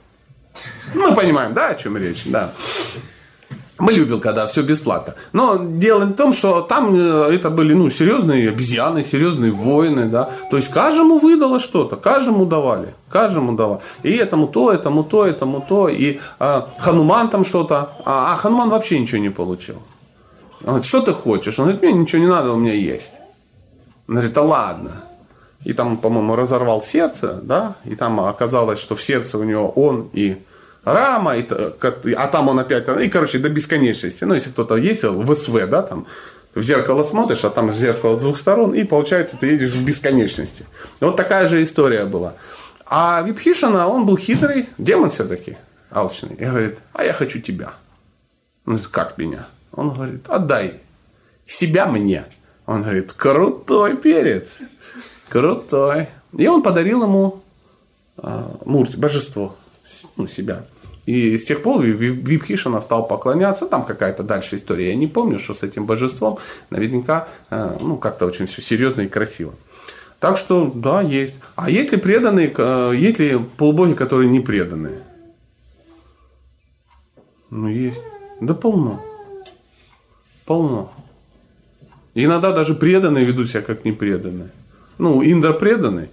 Мы понимаем, да, о чем речь, да. Мы любим, когда все бесплатно. Но дело в том, что там это были, ну, серьезные обезьяны, серьезные воины, да. То есть каждому выдало что-то, каждому давали, каждому давали. И этому то, этому то, этому то. И а, Хануман там что-то. А, а Хануман вообще ничего не получил. Он говорит: что ты хочешь? Он говорит: мне ничего не надо, у меня есть. Он говорит: да ладно. И там, по-моему, разорвал сердце, да. И там оказалось, что в сердце у него он и Рама, и, а там он опять, и, короче, до бесконечности. Ну, если кто-то ездил в СВ, да, там, в зеркало смотришь, а там зеркало с двух сторон, и, получается, ты едешь в бесконечности. Вот такая же история была. А Випхишана, он был хитрый, демон все-таки, алчный, и говорит: а я хочу тебя. Он говорит: как меня? Он говорит: отдай себя мне. Он говорит: крутой перец, крутой. И он подарил ему а, мурти, божество, ну, себя. И с тех пор Випхишана стал поклоняться. Там какая-то дальше история. Я не помню, что с этим божеством. Наверняка, ну, как-то очень все серьезно и красиво. Так что, да, есть. А есть ли преданные, есть ли полубоги, которые не преданные? Ну, есть. Да полно. Полно. И иногда даже преданные ведут себя как непреданные. Ну, Индра преданный.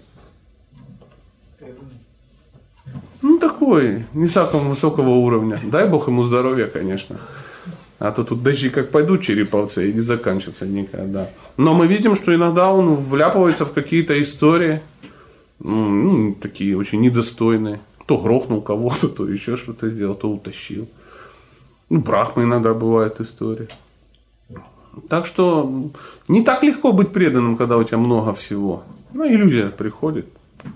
Ну, такой, не самого высокого уровня. Дай Бог ему здоровья, конечно. А то тут дожди как пойдут череповцы и не заканчиваются никогда. Но мы видим, что иногда он вляпывается в какие-то истории, ну, такие очень недостойные. То грохнул кого-то, то еще что-то сделал, то утащил. Ну, Брахма иногда бывает история. Так что не так легко быть преданным, когда у тебя много всего. Ну, иллюзия приходит.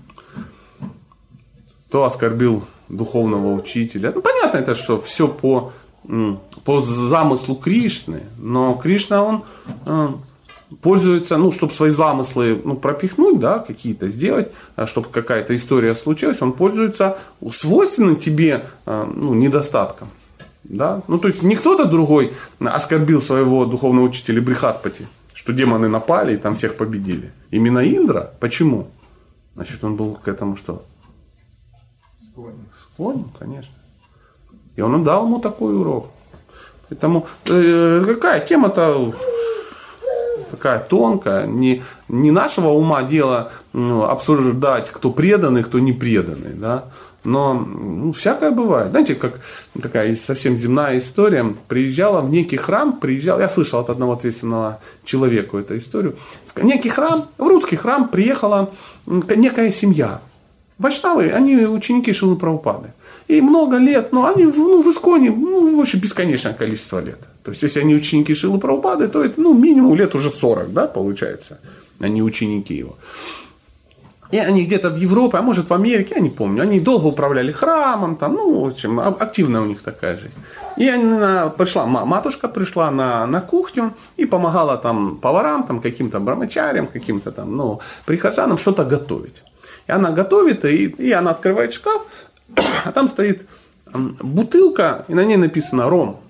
То оскорбил духовного учителя. Ну, понятно это, что все по, по замыслу Кришны. Но Кришна, он э, пользуется, ну, чтобы свои замыслы, ну, пропихнуть, да, какие-то сделать, чтобы какая-то история случилась, он пользуется свойственным тебе, э, ну, недостатком. Да? Ну, то есть не кто-то другой оскорбил своего духовного учителя Брихаспати, что демоны напали и там всех победили. Именно Индра. Почему? Значит, он был к этому что? Склонен. Склонен, конечно. И он дал ему такой урок. Поэтому э, какая тема-то такая тонкая. Не, не нашего ума дело, ну, обсуждать, кто преданный, кто не преданный. Да? Но, ну, всякое бывает. Знаете, как такая совсем земная история. Приезжала в некий храм, приезжал, я слышал от одного ответственного человека эту историю. В некий храм, в русский храм приехала некая семья. Вайшнавы, они ученики Шрилы Прабхупады. И много лет, но они, ну, в Исконе, ну, вообще бесконечное количество лет. То есть, если они ученики Шрилы Прабхупады, то это, ну, минимум лет уже сорок, да, получается. Они ученики его. И они где-то в Европе, а может в Америке, я не помню, они долго управляли храмом, там, ну, в общем, активная у них такая жизнь. И она пришла, матушка пришла на, на кухню и помогала там поварам, там, каким-то брамачарям, каким-то там, ну, прихожанам что-то готовить. И она готовит, и, и она открывает шкаф, а там стоит бутылка, и на ней написано «ром».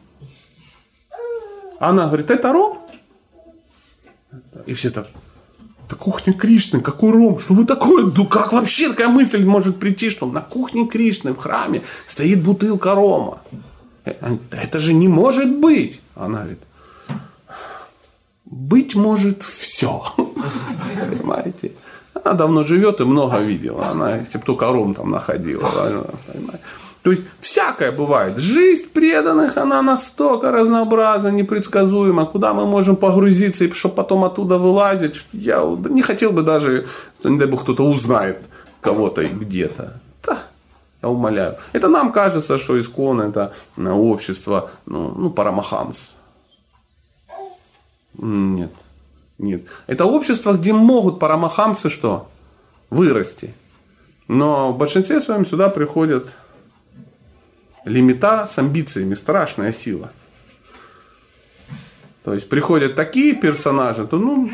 Она говорит, это ром? И все так... Это кухня Кришны, какой ром? Что вы такое? Ну как вообще такая мысль может прийти, что на кухне Кришны в храме стоит бутылка рома? Это же не может быть. Она говорит, быть может все. Понимаете? Она давно живет и много видела. Она, если бы только ром там находила. Понимаете? То есть всякое бывает. Жизнь преданных, она настолько разнообразна, непредсказуема. Куда мы можем погрузиться, и чтобы потом оттуда вылазить. Я не хотел бы даже, что, не дай бог, кто-то узнает кого-то где-то. Да, я умоляю. Это нам кажется, что Искон это общество, ну, ну Парамахамс. Нет. Нет. Это общество, где могут парамахамсы что? Вырасти. Но в большинстве своем сюда приходят лимита с амбициями, страшная сила. То есть приходят такие персонажи, то ну,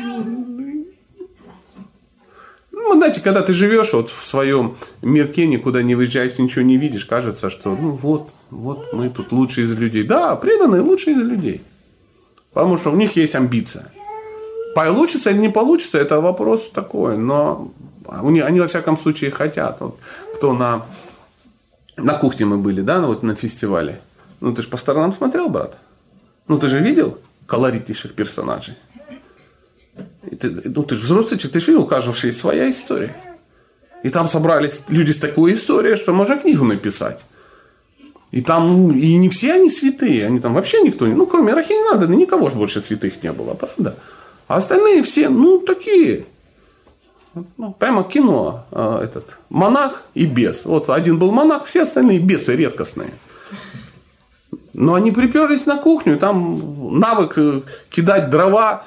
ну знаете, когда ты живешь вот в своем мирке, никуда не выезжаешь, ничего не видишь, кажется, что ну вот, вот мы тут лучшие из людей. Да, преданные лучшие из людей. Потому что у них есть амбиция. Получится или не получится, это вопрос такой, но они, они во всяком случае хотят. Вот, кто на На кухне мы были, да, ну, вот на фестивале. Ну, ты же по сторонам смотрел, брат? Ну, ты же видел колоритнейших персонажей? И ты, ну, ты же взрослый человек, ты же видел, у каждого есть своя история. И там собрались люди с такой историей, что можно книгу написать. И там, и не все они святые, они там вообще никто, ну, кроме Рахининады, никого же больше святых не было, правда? А остальные все, ну, такие... Ну, прямо кино, а, этот, монах и бес. Вот один был монах, все остальные бесы редкостные. Но они приперлись на кухню, и там навык кидать дрова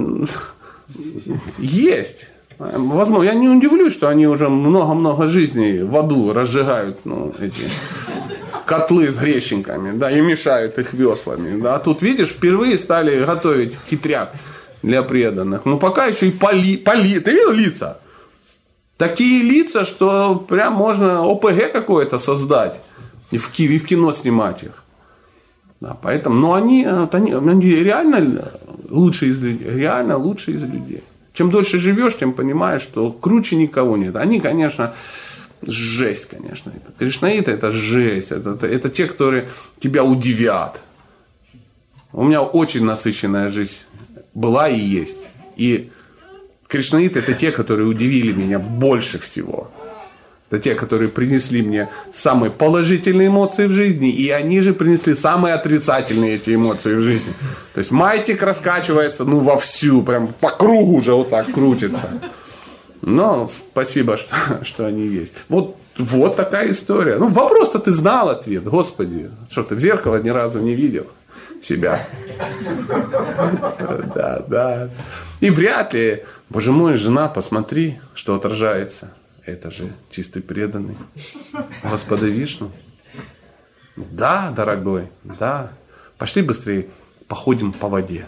есть. Возможно, я не удивлюсь, что они уже много-много жизней в аду разжигают, ну, эти котлы с греченками, да, и мешают их веслами. Да. А тут, видишь, впервые стали готовить китряк для преданных. Ну, пока еще и поли, поли. Ты видел лица? Такие лица, что прям можно ОПГ какое-то создать и в кино снимать их. Да, поэтому, но они, они, они реально лучшие из людей. Реально лучшие из людей. Чем дольше живешь, тем понимаешь, что круче никого нет. Они, конечно, жесть, конечно. Это, кришнаиты это жесть. Это, это, это те, которые тебя удивят. У меня очень насыщенная жизнь была и есть. И кришнаиты это те, которые удивили меня больше всего. Это те, которые принесли мне самые положительные эмоции в жизни, и они же принесли самые отрицательные эти эмоции в жизни. То есть майтик раскачивается, ну, вовсю, прям по кругу уже вот так крутится. Но спасибо, что, что они есть. Вот, вот такая история. Ну, вопрос-то ты знал ответ, Господи. Что, ты в зеркало ни разу не видел себя? Да, да. И вряд ли, боже мой, жена, посмотри, что отражается. Это же чистый преданный Господа Вишну. Да, дорогой, да. Пошли быстрее, походим по воде.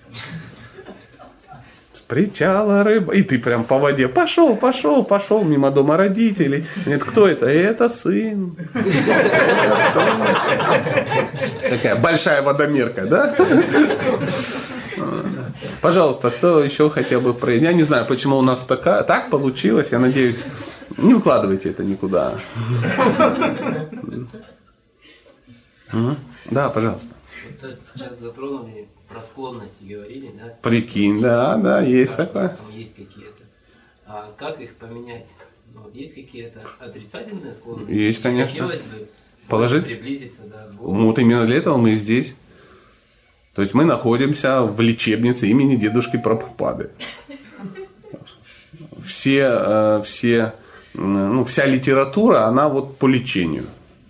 С причала рыба. И ты прям по воде. Пошел, пошел, пошел мимо дома родителей. Нет, кто это? Это сын. Такая большая водомерка, да? Пожалуйста, кто еще хотел бы проявить? Я не знаю, почему у нас такая, так получилось. Я надеюсь, не выкладывайте это никуда. Да, пожалуйста. То есть сейчас затронули про склонности, говорили, да? Прикинь, да, да, есть да, такое. Там есть какие-то. А как их поменять? Ну, есть какие-то отрицательные склонности? Есть, конечно. Хотелось бы положить, приблизиться, да, к Богу. Ну, вот именно для этого мы и здесь. То есть мы находимся в лечебнице имени дедушки Прабхупады. Все, все, ну, вся литература, она вот по лечению.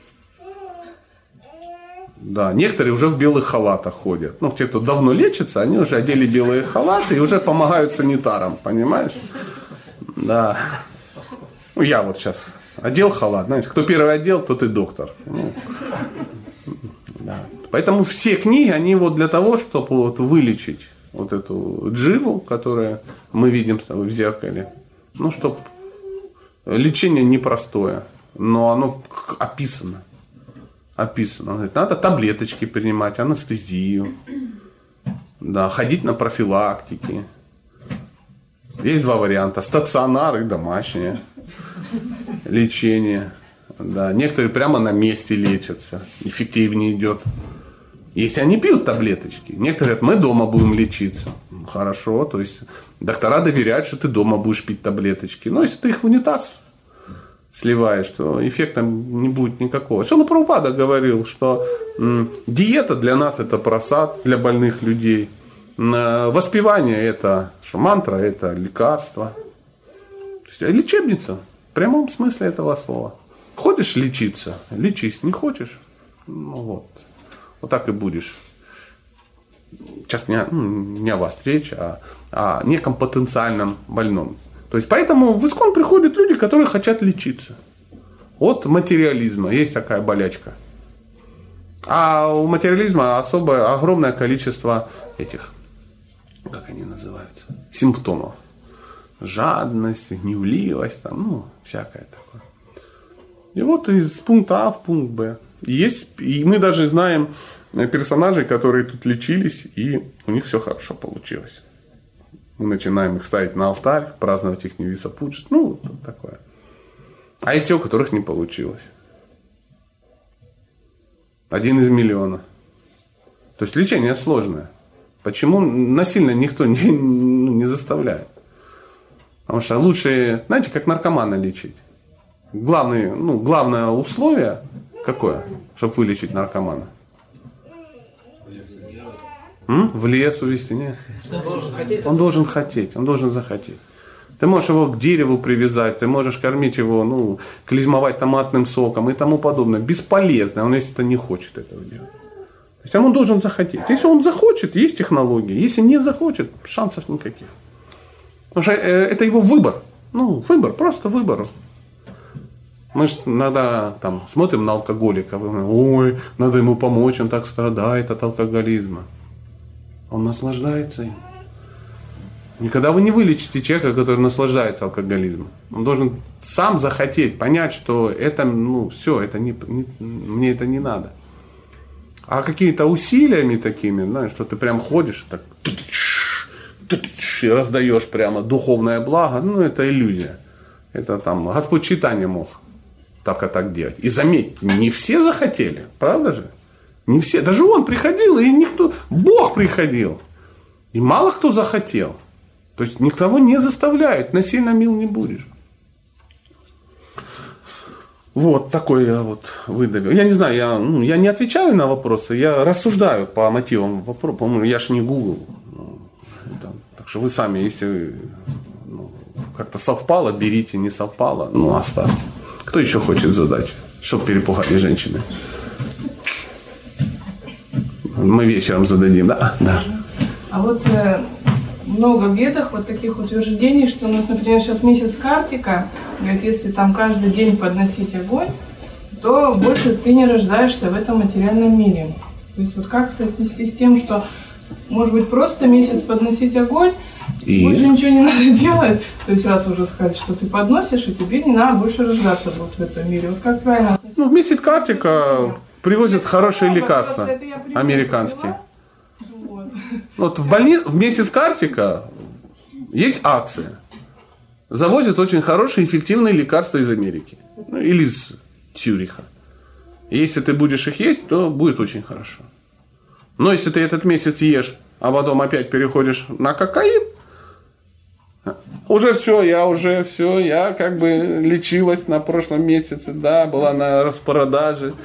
Да, некоторые уже в белых халатах ходят. Ну, те, кто давно лечится, они уже одели белые халаты и уже помогают санитарам, понимаешь? Да. Ну, я вот сейчас одел халат, знаете, кто первый одел, тот и доктор. Ну, да. Поэтому все книги, они вот для того, чтобы вот вылечить вот эту дживу, которую мы видим с тобой в зеркале. Ну, чтобы лечение непростое, но оно описано. Описано. Он говорит, надо таблеточки принимать, анестезию, да, ходить на профилактики. Есть два варианта: стационар и домашнее лечение. Да. Некоторые прямо на месте лечатся, эффективнее идет. Если они пьют таблеточки, некоторые говорят, мы дома будем лечиться. Хорошо, то есть доктора доверяют, что ты дома будешь пить таблеточки. Но если ты их в унитаз сливаешь, то эффекта не будет никакого. Шрила Прабхупада говорил, что м, диета для нас это просад, для больных людей. Воспевание это, что мантра это лекарство. То есть, лечебница в прямом смысле этого слова. Хочешь лечиться, лечись, не хочешь, ну вот. Вот так и будешь. Сейчас не, ну, не о вас речь, а о неком потенциальном больном. То есть, поэтому в ИСККОН приходят люди, которые хотят лечиться. От материализма. Есть такая болячка. А у материализма особое, огромное количество этих, как они называются, симптомов. Жадность, гневливость, там, ну, всякое такое. И вот из пункта А в пункт Б. Есть, и мы даже знаем персонажей, которые тут лечились, и у них все хорошо получилось. Мы начинаем их ставить на алтарь, праздновать их Невиса Пуджи. Ну, такое. А есть те, у которых не получилось. Один из миллиона. То есть лечение сложное. Почему насильно никто не, не заставляет? Потому что лучше, знаете, как наркомана лечить. Главное, ну, главное условие какое, чтобы вылечить наркомана? М? В лес увезти, нет? Он должен хотеть. Он должен хотеть, он должен захотеть. Ты можешь его к дереву привязать, ты можешь кормить его, ну, клизмовать томатным соком и тому подобное. Бесполезно, он если-то не хочет этого делать. То есть он должен захотеть. Если он захочет, есть технологии. Если не захочет, шансов никаких. Потому что это его выбор. Ну, выбор, просто выбор. Мы же иногда там смотрим на алкоголика, ой, надо ему помочь, он так страдает от алкоголизма. Он наслаждается им. Никогда вы не вылечите человека, который наслаждается алкоголизмом. Он должен сам захотеть, понять, что это, ну, все, это не, не, мне это не надо. А какими-то усилиями такими, знаешь, что ты прям ходишь так, и раздаешь прямо духовное благо, ну, это иллюзия. Это там Господь Чайтанья мог так и так делать. И заметьте, не все захотели, правда же? Не все. Даже он приходил, и никто, Бог приходил. И мало кто захотел. То есть никого не заставляют, насильно мил не будешь. Вот такой я вот выдавил. Я не знаю, я, ну, я не отвечаю на вопросы, я рассуждаю по мотивам вопроса. По-моему, я ж не Google. Так что вы сами, если ну, как-то совпало, берите, не совпало, ну оставьте. Кто еще хочет задать, чтобы перепугали женщины? Мы вечером зададим, да? Да. А вот э, много в ведах вот таких утверждений, что, ну, например, сейчас месяц Картика, говорит, если там каждый день подносить огонь, то больше ты не рождаешься в этом материальном мире. То есть вот как соотнести с тем, что, может быть, просто месяц подносить огонь, и больше ничего не надо делать. То есть раз уже сказать, что ты подносишь, и тебе не надо больше рождаться вот в этом мире. Вот как правильно относиться? Ну, в месяц Картика привозят хорошие лекарства американские. Вот, вот в, больни... в месяц Картика есть акция. Завозят очень хорошие, эффективные лекарства из Америки. Ну, или из Цюриха. И если ты будешь их есть, то будет очень хорошо. Но если ты этот месяц ешь, а потом опять переходишь на кокаин, уже все, я уже все, я как бы лечилась на прошлом месяце, да, была на распродаже.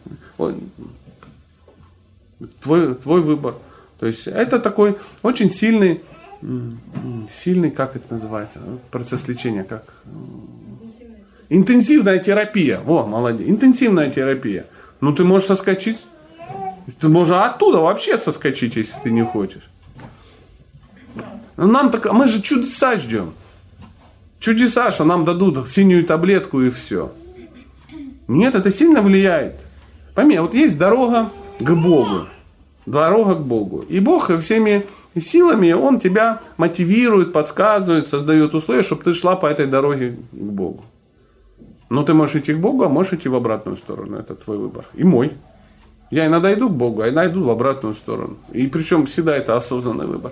Твой, твой выбор. То есть это такой очень сильный, сильный, как это называется, процесс лечения, как интенсивная терапия. Во, молодец, интенсивная терапия. Ну ты можешь соскочить, ты можешь оттуда вообще соскочить, если ты не хочешь. Нам так, мы же чудеса ждем. чудеса, что нам дадут синюю таблетку и все. Нет, это сильно влияет. Пойми, вот есть дорога к Богу. Дорога к Богу. И Бог всеми силами, Он тебя мотивирует, подсказывает, создает условия, чтобы ты шла по этой дороге к Богу. Но ты можешь идти к Богу, а можешь идти в обратную сторону. Это твой выбор. И мой. Я иногда иду к Богу, а иногда иду в обратную сторону. И причем всегда это осознанный выбор.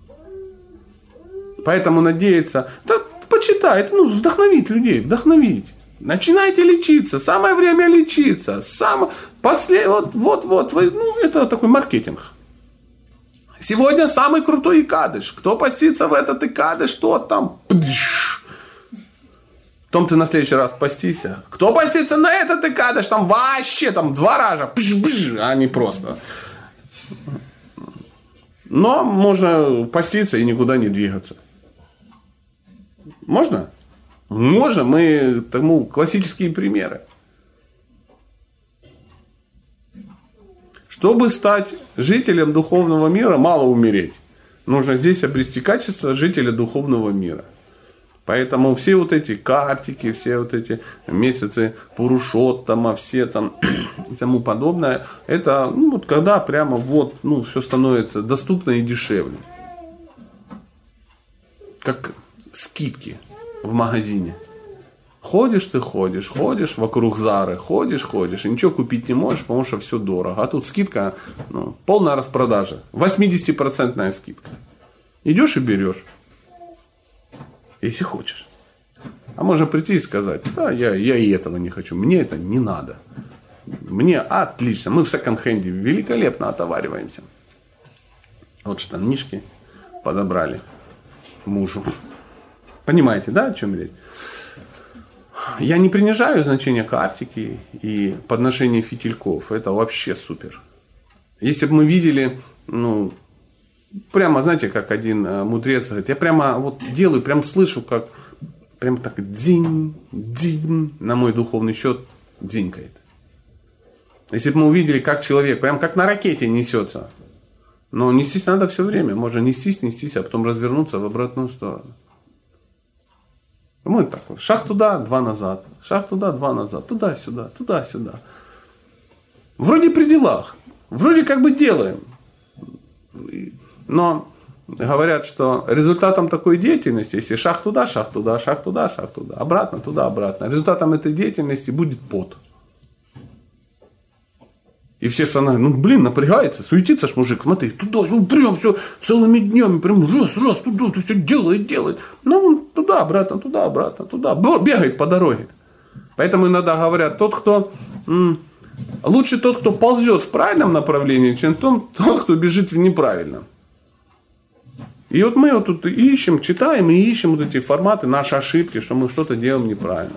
Поэтому надеяться, да почитай, это ну, вдохновить людей, вдохновить. Начинайте лечиться, самое время лечиться. Сам, после, вот, вот, вот, вы, ну, это такой маркетинг. Сегодня самый крутой икадыш. Кто постится в этот икадыш, тот там... Потом ты на следующий раз постися. Кто постится на этот икадыш, там вообще там два раза, а не просто. Но можно поститься и никуда не двигаться. Можно? Можно. Мы тому классические примеры. Чтобы стать жителем духовного мира, мало умереть. Нужно здесь обрести качество жителя духовного мира. Поэтому все вот эти картики, все вот эти месяцы Пурушоттама, все там и тому подобное, это ну, вот когда прямо вот ну, все становится доступно и дешевле. Как скидки в магазине. Ходишь ты, ходишь, ходишь вокруг Зары, ходишь, ходишь, и ничего купить не можешь, потому что все дорого. А тут скидка, ну, полная распродажа, восьмидесятипроцентная скидка. Идешь и берешь. Если хочешь. А можно прийти и сказать, да, я, я и этого не хочу, мне это не надо. Мне отлично, мы в секонд-хенде великолепно отовариваемся. Вот штанишки подобрали мужу. Понимаете, да, о чем речь? Я не принижаю значение картики и подношения фитильков. Это вообще супер. Если бы мы видели, ну, прямо, знаете, как один мудрец говорит, я прямо вот делаю, прям слышу, как прям так дзинь, дзинь на мой духовный счет дзинькает. Если бы мы увидели, как человек, прям как на ракете несется. Но нестись надо все время. Можно нестись, нестись, а потом развернуться в обратную сторону. Мы так вот, шаг туда, два назад, шаг туда, два назад, туда-сюда, туда-сюда. Вроде при делах, вроде как бы делаем. Но говорят, что результатом такой деятельности, если шаг туда, шаг туда, шаг туда, шаг туда, обратно, туда, обратно, результатом этой деятельности будет пот. И все страны, ну блин, напрягается, суетится ж мужик, смотри, туда, ну прям все целыми днями, прям раз, раз, туда, ты все делает, делает. Ну, туда, обратно, туда, обратно, туда, бегает по дороге. Поэтому иногда говорят, тот, кто, м- лучше тот, кто ползет в правильном направлении, чем тот, кто бежит в неправильном. И вот мы вот тут ищем, читаем и ищем вот эти форматы, наши ошибки, что мы что-то делаем неправильно.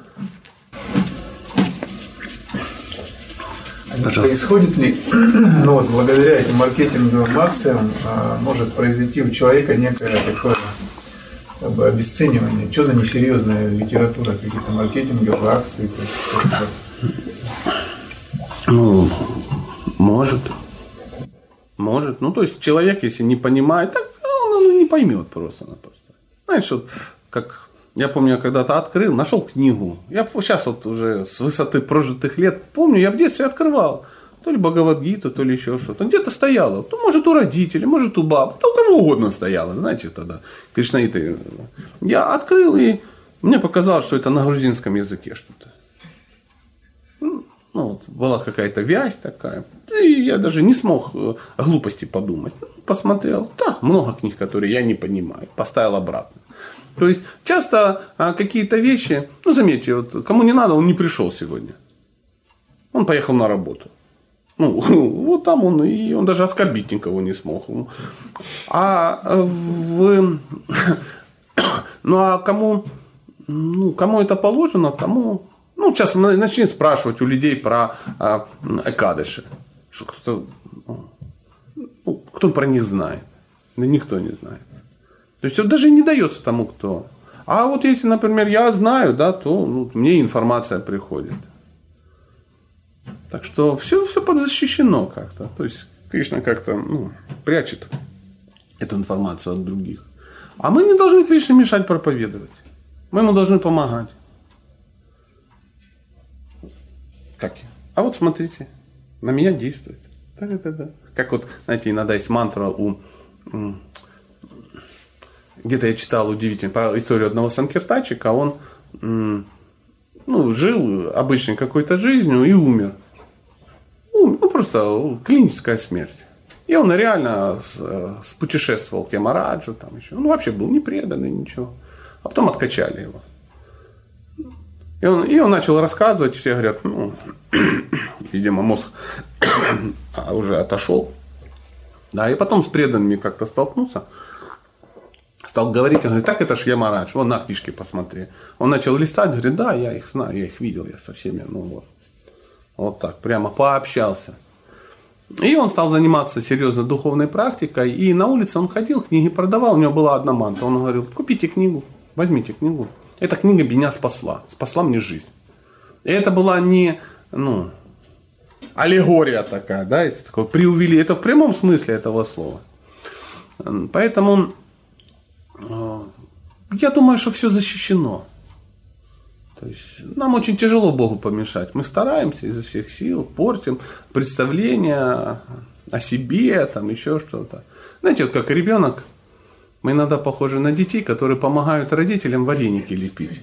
Пожалуйста. Происходит ли, ну вот, благодаря этим маркетинговым акциям, а, может произойти у человека некое такое как бы, обесценивание? Что за несерьезная литература, какие-то маркетинговые акции? Ну, может. Может. Ну, то есть человек, если не понимает, так он не поймет просто-напросто. Знаешь, вот как... Я помню, я когда-то открыл, нашел книгу. Я сейчас вот уже с высоты прожитых лет помню, я в детстве открывал. То ли Бхагавад-гиту, то ли еще что-то. Где-то стояло. То, может, у родителей, может, у баб. То у кого угодно стояло. Знаете, тогда кришнаиты. Я открыл, и мне показалось, что это на грузинском языке что-то. Ну, вот, была какая-то вязь такая. И я даже не смог глупости подумать. Посмотрел. Да, много книг, которые я не понимаю. Поставил обратно. То есть, часто а, какие-то вещи, ну, заметьте, вот, кому не надо, он не пришел сегодня. Он поехал на работу. Ну, вот там он, и он даже оскорбить никого не смог. А в... Ну, а кому, ну, кому это положено, тому... Ну, сейчас начнем спрашивать у людей про а, экадыши. Что кто-то... Ну, кто про них знает? Да никто не знает. То есть, это даже не дается тому, кто. А вот если, например, я знаю, да, то ну, мне информация приходит. Так что все, все подзащищено как-то. То есть, Кришна как-то ну, прячет эту информацию от других. А мы не должны Кришне мешать проповедовать. Мы ему должны помогать. Как? А вот смотрите, на меня действует. Да-да-да. Как вот, знаете, иногда есть мантра у... Где-то я читал удивительно про историю одного санкиртанчика. Он ну, жил обычной какой-то жизнью и умер. Ну, просто клиническая смерть. И он реально путешествовал к Ямараджу, там еще. Ну, вообще был не преданный, ничего. А потом откачали его. И он, и он начал рассказывать, все говорят, ну, видимо, мозг уже отошел. Да, и потом с преданными как-то столкнулся. Стал говорить, он говорит, так это ж Ямарадж, вон на книжки посмотри. Он начал листать, говорит, да, я их знаю, я их видел, я со всеми, ну вот. Вот так, прямо пообщался. И он стал заниматься серьезно духовной практикой. И на улице он ходил, книги продавал, у него была одна мантра. Он говорил, купите книгу, возьмите книгу. Эта книга меня спасла, спасла мне жизнь. И это была не, ну, аллегория такая, да, если такое преувели, это в прямом смысле этого слова. Поэтому я думаю, что все защищено. То есть нам очень тяжело Богу помешать. Мы стараемся изо всех сил, портим представление о себе, там еще что-то. Знаете, вот как ребенок, мы иногда похожи на детей, которые помогают родителям вареники лепить.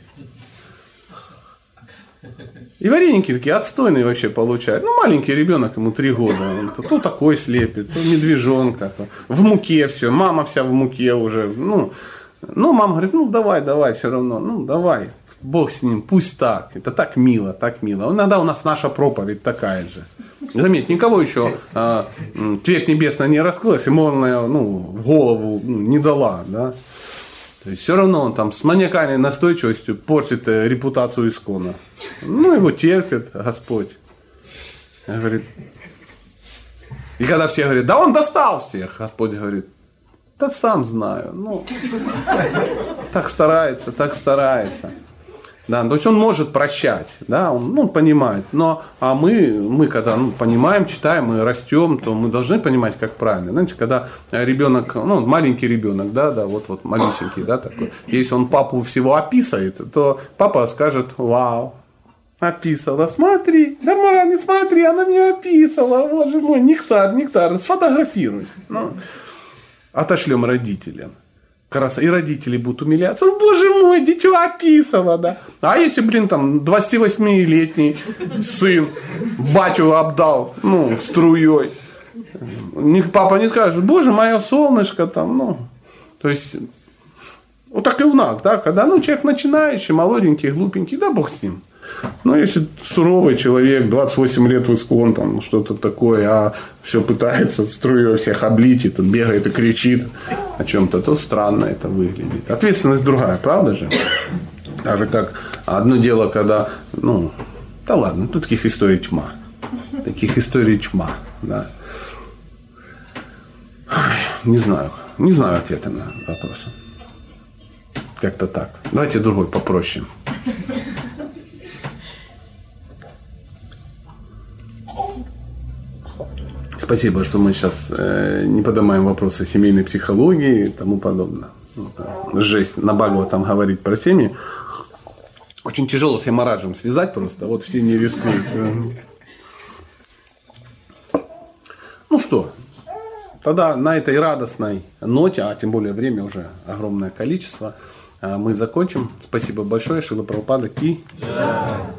И вареники такие отстойные вообще получают. Ну, маленький ребенок, ему три года. Он то, то такой слепит, то медвежонка, то в муке все. Мама вся в муке уже. Ну, ну, мама говорит, ну, давай, давай, все равно. Ну, давай, Бог с ним, пусть так. Это так мило, так мило. Иногда у нас наша проповедь такая же. Заметь, никого еще а, Тверь небесная не раскрылась, и молния, ну, в голову ну, не дала, да. То есть все равно он там с маниакальной настойчивостью портит репутацию Искона. Ну, его терпит Господь. Говорит. И когда все говорят, да он достал всех, Господь говорит, да сам знаю. Ну, так старается, так старается. Да, то есть он может прощать, да, он ну, понимает. Но а мы, мы когда ну, понимаем, читаем, мы растем, то мы должны понимать, как правильно. Знаете, когда ребенок, ну, маленький ребенок, да, да, вот, вот малюсенький, да, такой, если он папу всего описывает, то папа скажет, вау, описала, смотри, Дармара, не смотри, она меня описала, боже мой, нектар, нектар, сфотографируй. Ну, отошлем родителям. Раз, и родители будут умиляться. Боже мой, дитё описано, да. А если, блин, там, двадцативосьмилетний сын батю обдал, ну, струей. Папа не скажет, боже, мое солнышко там, ну. То есть, вот так и у нас, да, когда, ну, человек начинающий, молоденький, глупенький, да, Бог с ним. Ну, если суровый человек, двадцать восемь лет в Искон, там, что-то такое, а все пытается струей всех облить, и тут бегает и кричит о чем-то, то странно это выглядит. Ответственность другая, правда же? Даже как одно дело, когда, ну, да ладно, тут таких историй тьма. Таких историй тьма, да. Не знаю, не знаю ответа на вопрос. Как-то так. Давайте другой попроще. Спасибо, что мы сейчас э, не поднимаем вопросы семейной психологии и тому подобное. Вот, жесть. На Бхагаватам говорить про семьи. Очень тяжело с Ямараджем связать просто. Вот все не рискуют. Ну что, тогда на этой радостной ноте, а тем более время уже огромное количество, мы закончим. Спасибо большое. Шрила Прабхупада Ки.